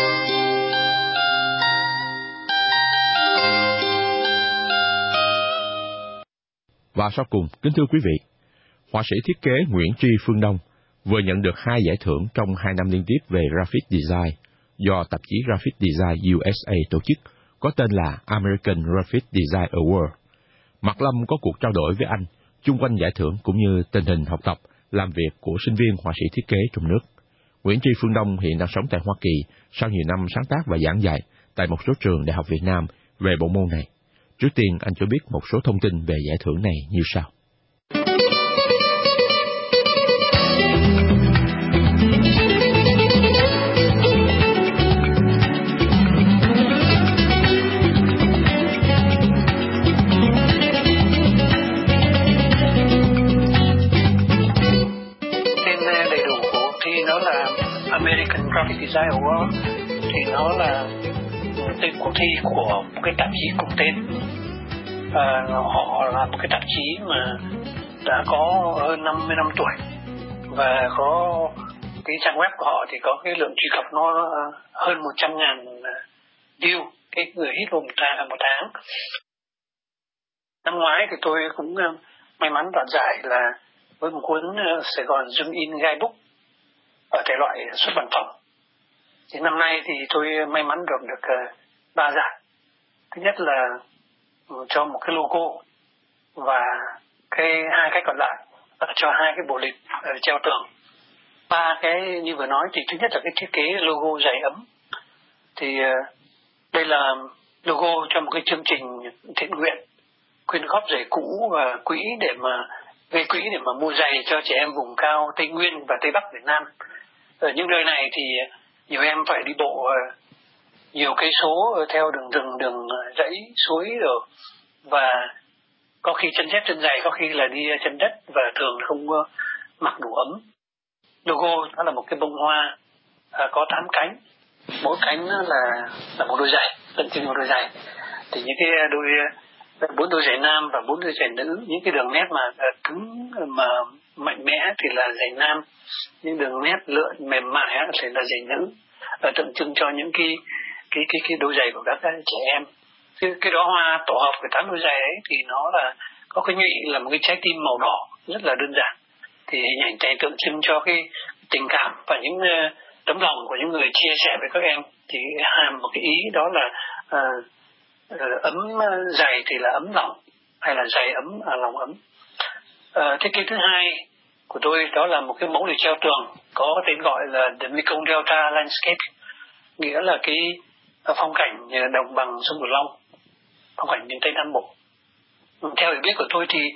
Và sau cùng, kính thưa quý vị, họa sĩ thiết kế Nguyễn Tri Phương Đông vừa nhận được hai giải thưởng trong hai năm liên tiếp về Graphic Design do tạp chí Graphic Design u ét a tổ chức, có tên là American Graphic Design Award. Mạc Lâm có cuộc trao đổi với anh chung quanh giải thưởng cũng như tình hình học tập, làm việc của sinh viên họa sĩ thiết kế trong nước. Nguyễn Tri Phương Đông hiện đang sống tại Hoa Kỳ sau nhiều năm sáng tác và giảng dạy tại một số trường đại học Việt Nam về bộ môn này. Trước tiên, anh cho biết một số thông tin về giải thưởng này như sau. Tên đầy đủ của cuộc thi nó là American Graphic Design Award, thì nó là tên cuộc thi của một cái tạp chí cùng tên. À, họ là một cái tạp chí mà đã có hơn năm mươi năm tuổi và có cái trang web của họ thì có cái lượng truy cập nó hơn một trăm ngàn view, cái người hit vào một tháng, một tháng. Năm ngoái thì tôi cũng may mắn đoạt giải là với một cuốn Sài Gòn Zoom In Guidebook ở thể loại xuất bản phẩm. Thì năm nay thì tôi may mắn được được ba giải. Thứ nhất là cho một cái logo và cái hai cái còn lại cho hai cái bộ lịch treo tường. Ba cái như vừa nói thì thứ nhất là cái thiết kế logo dày ấm. Thì đây là logo cho một cái chương trình thiện nguyện quyên góp giày cũ và quỹ để mà gây quỹ để mà mua giày cho trẻ em vùng cao Tây Nguyên và Tây Bắc Việt Nam. Ở những nơi này thì nhiều em phải đi bộ nhiều cây số theo đường rừng, đường dãy, suối rồi, và có khi chân dép chân giày, có khi là đi chân đất và thường không mặc đủ ấm. Logo nó là một cái bông hoa à, có tám cánh, mỗi cánh là là một đôi giày, tượng trưng một đôi giày. Thì những cái đôi bốn đôi giày nam và bốn đôi giày nữ, những cái đường nét mà cứng mà mạnh mẽ thì là giày nam, những đường nét lượn mềm mại thì là giày nữ, à, tượng trưng cho những cái cái cái cái đôi giày của các trẻ em. Cái, cái đó hoa tổ hợp của tám đôi giày ấy thì nó là có cái nhụy là một cái trái tim màu đỏ rất là đơn giản. thì hình ảnh này tượng trưng cho cái tình cảm và những uh, tấm lòng của những người chia sẻ với các em, thì hàm một cái ý đó là uh, uh, ấm dày thì là ấm lòng, hay là dày ấm à, lòng ấm. Uh, thiết kế thứ hai của tôi đó là một cái mẫu để treo tường có tên gọi là The Mekong Delta Landscape, nghĩa là cái phong cảnh đồng bằng sông Cửu Long, phong cảnh miền Tây Nam Bộ. Theo hiểu biết của tôi thì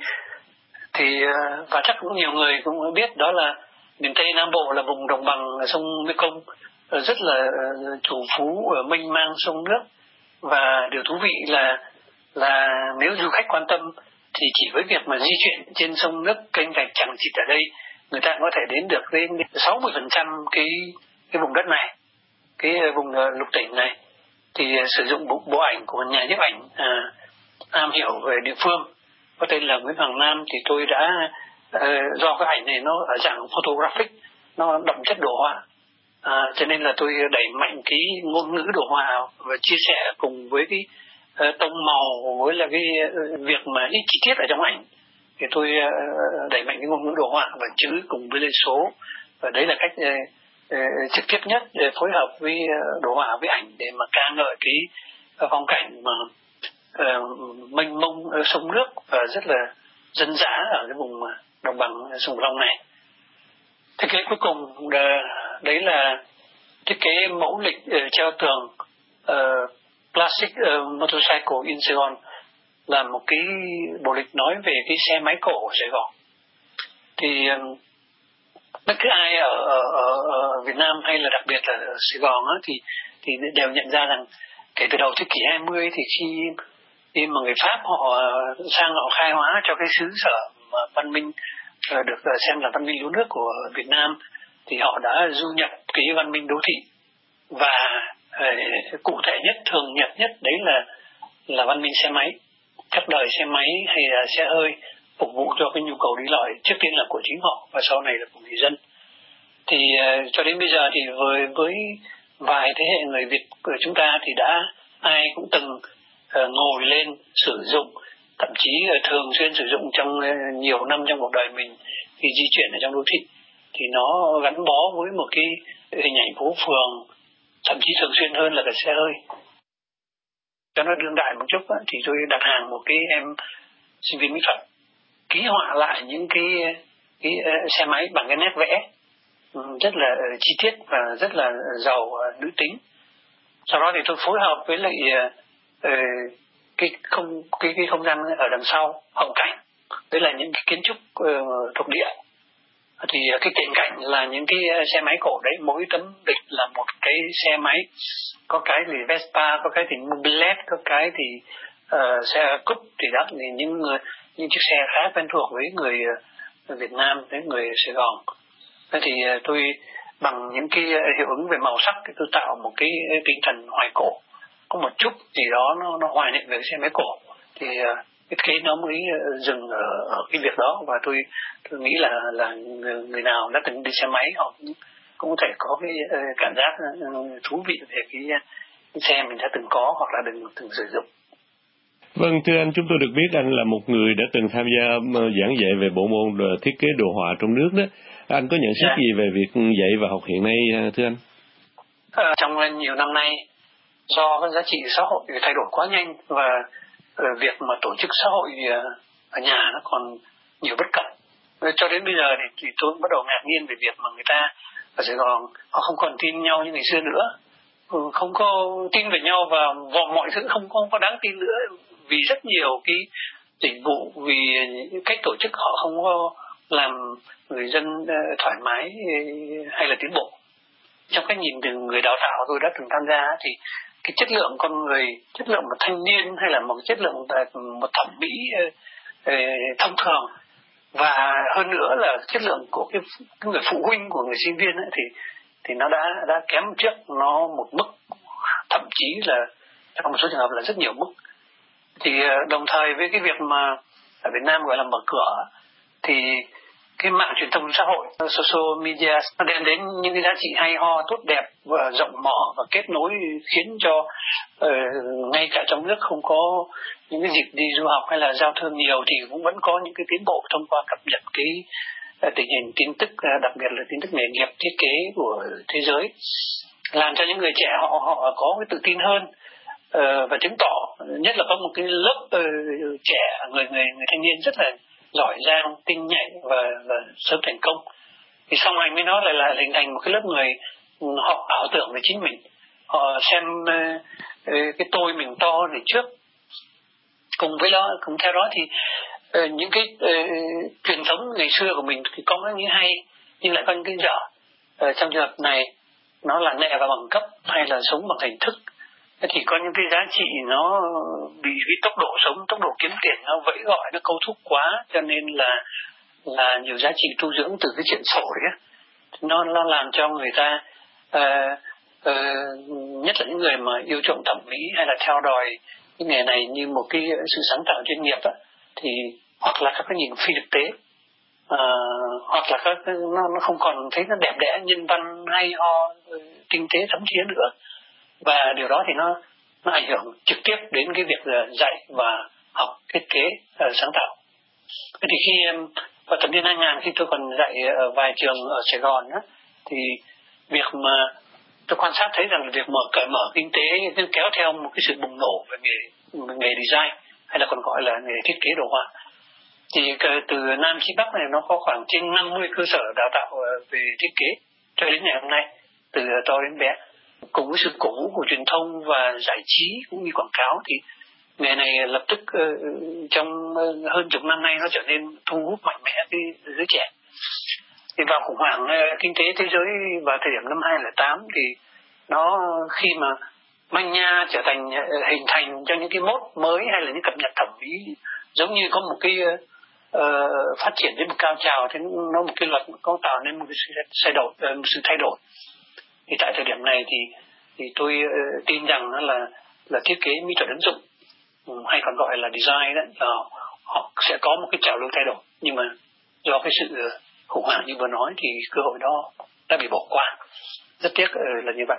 thì và chắc cũng nhiều người cũng biết, đó là miền Tây Nam Bộ là vùng đồng bằng sông Mekong rất là chủ phú, mênh mang sông nước, và điều thú vị là là nếu du khách quan tâm thì chỉ với việc mà di chuyển trên sông nước kênh rạch chằng chịt ở đây, người ta có thể đến được đến sáu mươi phần trăm cái cái vùng đất này, cái vùng lục tỉnh này, thì sử dụng bộ, bộ ảnh của nhà nhiếp ảnh à, am hiểu về địa phương có tên là Nguyễn Hoàng Nam, thì tôi đã uh, do cái ảnh này nó ở dạng photographic, nó đậm chất đồ họa, à, cho nên là tôi đẩy mạnh cái ngôn ngữ đồ họa và chia sẻ cùng với cái uh, tông màu với là cái uh, việc mà ít chi tiết ở trong ảnh, thì tôi uh, đẩy mạnh cái ngôn ngữ đồ họa và chữ cùng với lên số, và đấy là cách uh, uh, trực tiếp nhất để phối hợp với uh, đồ họa với ảnh để mà ca ngợi cái uh, phong cảnh mà uh, mênh mông uh, sông nước và rất là dân dã ở cái vùng uh, đồng bằng sông Cửu Long này. Thiết kế cuối cùng uh, đấy là thiết kế mẫu lịch uh, treo tường uh, Classic uh, Motorcycle in Sài Gòn, là một cái bộ lịch nói về cái xe máy cổ ở Sài Gòn. Thì um, bất cứ ai ở, ở, ở, ở Việt Nam hay là đặc biệt là ở Sài Gòn á, thì thì đều nhận ra rằng kể từ đầu thế kỷ hai mươi, thì khi khi mà người Pháp họ sang họ khai hóa cho cái xứ sở mà văn minh uh, được xem là văn minh lúa nước của Việt Nam, thì họ đã du nhập cái văn minh đô thị, và uh, cụ thể nhất, thường nhật nhất đấy là là văn minh xe máy, các đời xe máy hay là xe hơi phục vụ cho cái nhu cầu đi lại trước tiên là của chính họ và sau này là của người dân. Thì uh, cho đến bây giờ thì với với vài thế hệ người Việt của chúng ta thì đã ai cũng từng uh, ngồi lên sử dụng, thậm chí uh, thường xuyên sử dụng trong uh, nhiều năm trong cuộc đời mình khi di chuyển ở trong đô thị, thì nó gắn bó với một cái hình ảnh phố phường, thậm chí thường xuyên hơn là cả xe hơi. Cho nó đương đại một chút á, thì tôi đặt hàng một cái em sinh viên mỹ thuật ký họa lại những cái, cái uh, xe máy bằng cái nét vẽ rất là uh, chi tiết và rất là giàu uh, nữ tính. Sau đó thì tôi phối hợp với lại uh, uh, cái không cái cái không gian ở đằng sau, hậu cảnh, đấy là những cái kiến trúc uh, thuộc địa. Thì uh, cái cảnh cảnh là những cái uh, xe máy cổ đấy, mỗi tấm lịch là một cái xe máy, có cái thì Vespa, có cái thì Mobilet, có cái thì uh, xe Cúp, thì đó thì những người những chiếc xe khá quen thuộc với người uh, Việt Nam, với người Sài Gòn. Thế thì uh, tôi bằng những cái hiệu ứng về màu sắc thì tôi tạo một cái tinh thần hoài cổ, có một chút gì đó nó nó hoài niệm về cái xe máy cổ, thì uh, cái kế nó mới uh, dừng ở, ở cái việc đó. Và tôi tôi nghĩ là là người, người nào đã từng đi xe máy họ cũng, cũng có thể có cái uh, cảm giác uh, thú vị về cái, cái xe mình đã từng có hoặc là từng từng sử dụng. Vâng, thưa anh, chúng tôi được biết anh là một người đã từng tham gia giảng dạy về bộ môn thiết kế đồ họa trong nước đó. Anh có nhận xét yeah. gì về việc dạy và học hiện nay, thưa anh? À, trong nhiều năm nay, do các giá trị xã hội thay đổi quá nhanh và uh, việc mà tổ chức xã hội uh, ở nhà nó còn nhiều bất cập. Cho đến bây giờ thì, thì tôi bắt đầu ngạc nhiên về việc mà người ta ở Sài Gòn họ không còn tin nhau như ngày xưa nữa. Ừ, không có tin về nhau và mọi thứ không, không có đáng tin nữa, vì rất nhiều cái dịch vụ, vì cách tổ chức họ không có làm người dân thoải mái hay là tiến bộ. Trong cách nhìn từ người đào tạo tôi đã từng tham gia thì cái chất lượng con người, chất lượng một thanh niên hay là một chất lượng một thẩm mỹ thông thường, và hơn nữa là chất lượng của cái, cái người phụ huynh của người sinh viên ấy, thì thì nó đã đã kém trước nó một mức, thậm chí là trong một số trường hợp là rất nhiều mức. Thì đồng thời với cái việc mà ở Việt Nam gọi là mở cửa, thì cái mạng truyền thông xã hội, social media, nó đem đến những cái giá trị hay ho, tốt đẹp và rộng mở và kết nối, khiến cho uh, ngay cả trong nước không có những cái dịp đi du học hay là giao thương nhiều thì cũng vẫn có những cái tiến bộ thông qua cập nhật cái tình hình tin tức, đặc biệt là tin tức nghề nghiệp thiết kế của thế giới, làm cho những người trẻ họ họ có cái tự tin hơn, uh, và chứng tỏ nhất là có một cái lớp uh, trẻ người người người thanh niên rất là giỏi giang, tinh nhạy và, và sớm thành công. Thì song hành với nó lại là hình thành một cái lớp người họ ảo tưởng về chính mình, họ xem uh, uh, cái tôi mình to để trước. Cùng với đó, cùng theo đó thì uh, những cái uh, truyền thống ngày xưa của mình thì có những hay nhưng lại có những cái dở. Uh, trong trường hợp này nó là nệ và bằng cấp hay là sống bằng hình thức, thì có những cái giá trị nó bị cái tốc độ sống, tốc độ kiếm tiền nó vẫy gọi, nó câu thúc quá, cho nên là là nhiều giá trị tu dưỡng từ cái chuyện sổ đấy, nó nó làm cho người ta uh, uh, nhất là những người mà yêu chuộng thẩm mỹ hay là theo đòi cái nghề này như một cái sự sáng tạo chuyên nghiệp á, thì hoặc là các cái nhìn phi thực tế, uh, hoặc là các nó nó không còn thấy nó đẹp đẽ, nhân văn hay ho, tinh tế thấm thía nữa, và điều đó thì nó nó ảnh hưởng trực tiếp đến cái việc dạy và học thiết kế uh, sáng tạo. Thì khi vào thập niên hai nghìn, khi tôi còn dạy ở vài trường ở Sài Gòn á, thì việc mà tôi quan sát thấy rằng là việc mở cởi mở kinh tế nó kéo theo một cái sự bùng nổ về nghề nghề design hay là còn gọi là nghề thiết kế đồ họa. Thì từ Nam chí Bắc này nó có khoảng trên năm mươi cơ sở đào tạo về thiết kế cho đến ngày hôm nay, từ to đến bé. Cùng với sự cổ vũ của truyền thông và giải trí cũng như quảng cáo thì nghề này lập tức uh, trong uh, hơn chục năm nay nó trở nên thu hút mạnh mẽ cái giới trẻ. Thì vào khủng hoảng uh, kinh tế thế giới vào thời điểm năm hai nghìn lẻ tám thì nó khi mà manh nha trở thành uh, hình thành cho những cái mốt mới hay là những cập nhật thẩm mỹ, giống như có một cái uh, phát triển đến một cao trào, thì nó một cái luật có tạo nên một cái sự thay đổi, uh, một sự thay đổi. Thì tại thời điểm này thì thì tôi uh, tin rằng đó là là thiết kế mỹ thuật ứng dụng, hay còn gọi là design đó, là họ sẽ có một cái trào lưu thay đổi, nhưng mà do cái sự khủng hoảng như vừa nói thì cơ hội đó đã bị bỏ qua, rất tiếc là như vậy.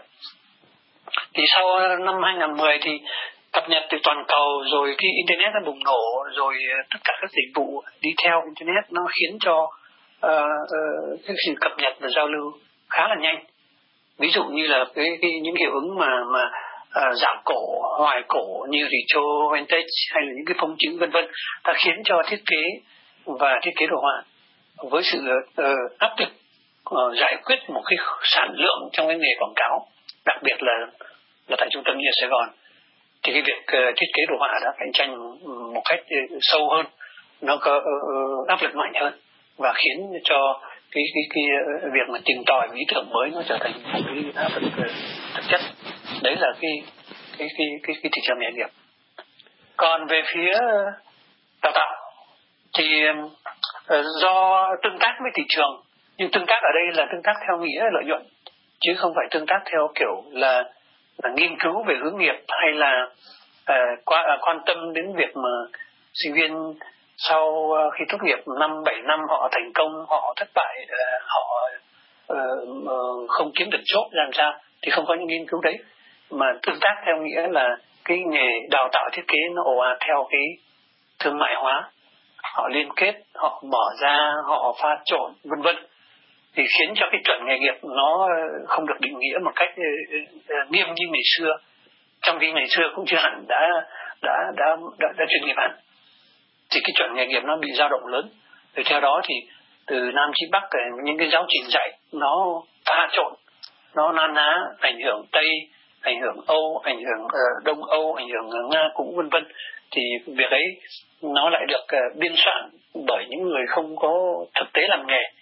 Thì sau năm hai nghìn mười thì cập nhật từ toàn cầu, rồi cái internet nó bùng nổ, rồi tất cả các dịch vụ đi theo internet nó khiến cho uh, uh, cái sự cập nhật và giao lưu khá là nhanh. Ví dụ như là cái, cái những hiệu ứng mà mà Uh, dạng cổ, hoài cổ như retro, vintage hay là những cái phông chữ vân vân, ta khiến cho thiết kế và thiết kế đồ họa với sự uh, áp lực uh, giải quyết một cái sản lượng trong cái nghề quảng cáo, đặc biệt là là tại trung tâm như ở Sài Gòn, thì cái việc uh, thiết kế đồ họa đã cạnh tranh một cách uh, sâu hơn, nó có uh, áp lực mạnh hơn và khiến cho cái cái cái uh, việc mà tìm tòi ý tưởng mới nó trở thành một cái áp lực uh, thực chất. Đấy là cái cái cái cái, cái thị trường nghề nghiệp. Còn về phía đào tạo thì uh, do tương tác với thị trường, nhưng tương tác ở đây là tương tác theo nghĩa lợi nhuận, chứ không phải tương tác theo kiểu là, là nghiên cứu về hướng nghiệp hay là uh, qua, uh, quan tâm đến việc mà sinh viên sau uh, khi tốt nghiệp năm bảy năm họ thành công, họ thất bại, uh, họ uh, uh, không kiếm được job làm sao, thì không có những nghiên cứu đấy, mà tương tác theo nghĩa là cái nghề đào tạo thiết kế nó ồ ạt theo cái thương mại hóa, họ liên kết, họ mở ra, họ pha trộn vân vân, thì khiến cho cái chuẩn nghề nghiệp nó không được định nghĩa một cách nghiêm như ngày xưa, trong khi ngày xưa cũng chưa hẳn đã đã đã đã, đã chuyên nghiệp hẳn, thì cái chuẩn nghề nghiệp nó bị dao động lớn. Rồi theo đó thì từ Nam chí Bắc những cái giáo trình dạy nó pha trộn, nó na ná, ảnh hưởng Tây, ảnh hưởng Âu, ảnh hưởng uh, Đông Âu, ảnh hưởng uh, Nga cũng vân vân, thì việc ấy nó lại được uh, biên soạn bởi những người không có thực tế làm nghề,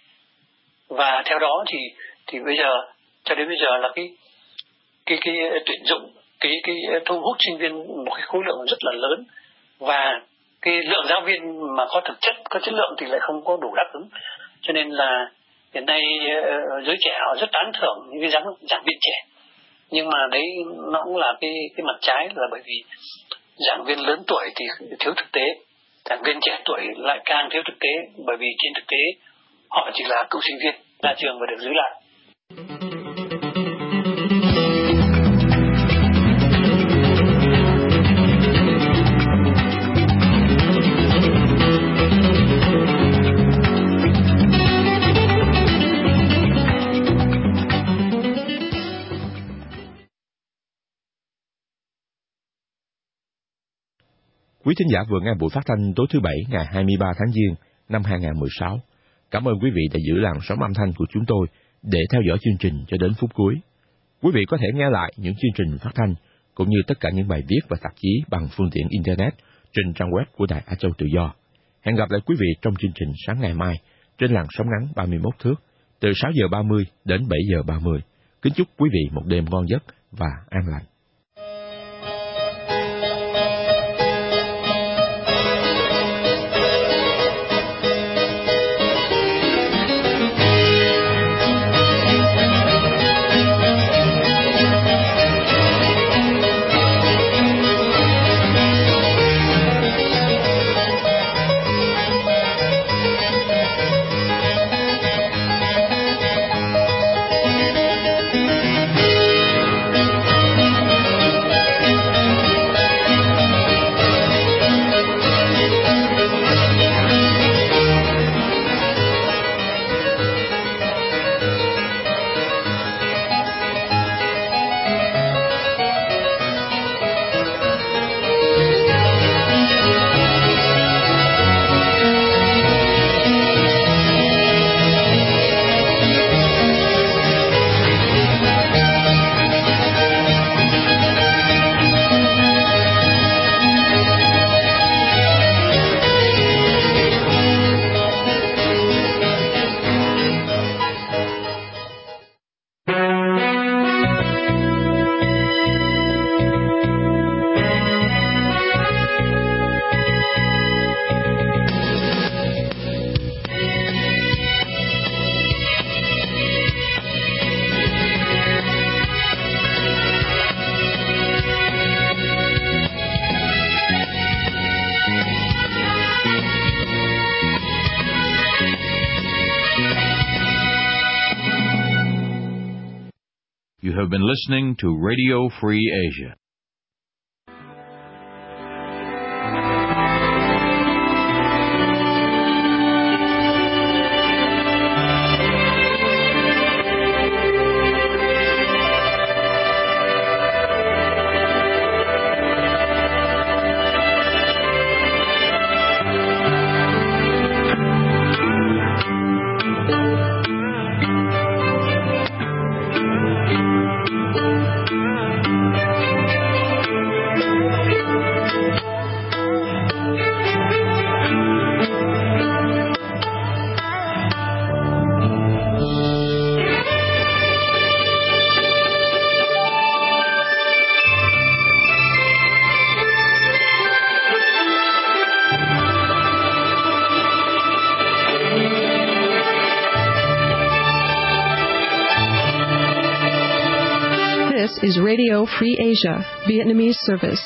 và theo đó thì thì bây giờ cho đến bây giờ là cái cái cái tuyển dụng, cái cái thu hút sinh viên một cái khối lượng rất là lớn, và cái lượng giáo viên mà có thực chất, có chất lượng thì lại không có đủ đáp ứng, cho nên là hiện nay uh, giới trẻ họ rất tán thưởng những cái giảng, giảng viên trẻ, nhưng mà đấy nó cũng là cái cái mặt trái, là bởi vì giảng viên lớn tuổi thì thiếu thực tế, giảng viên trẻ tuổi lại càng thiếu thực tế, bởi vì trên thực tế họ chỉ là cựu sinh viên ra trường và được giữ lại. Quý thính giả vừa nghe buổi phát thanh tối thứ Bảy ngày hai mươi ba tháng Giêng năm hai không một sáu. Cảm ơn quý vị đã giữ làn sóng âm thanh của chúng tôi để theo dõi chương trình cho đến phút cuối. Quý vị có thể nghe lại những chương trình phát thanh cũng như tất cả những bài viết và tạp chí bằng phương tiện Internet trên trang web của Đài Á Châu Tự Do. Hẹn gặp lại quý vị trong chương trình sáng ngày mai trên làn sóng ngắn ba mươi mốt thước từ sáu giờ ba mươi đến bảy giờ ba mươi. Kính chúc quý vị một đêm ngon giấc và an lành. You have been listening to Radio Free Asia. This is Radio Free Asia, Vietnamese service.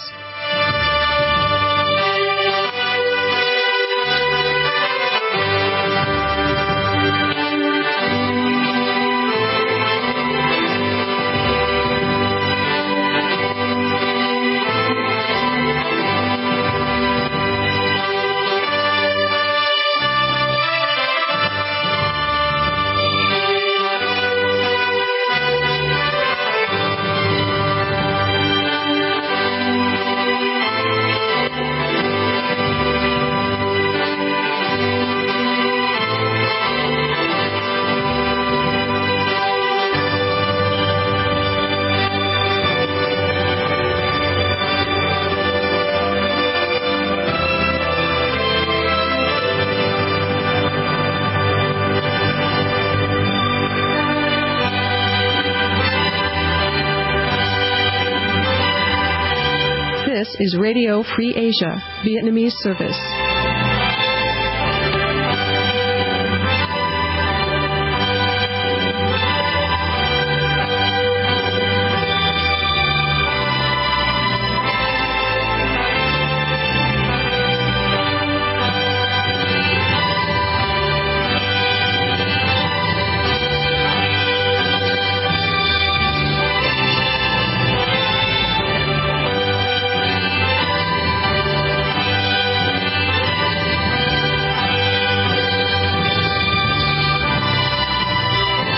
This is Radio Free Asia, Vietnamese service.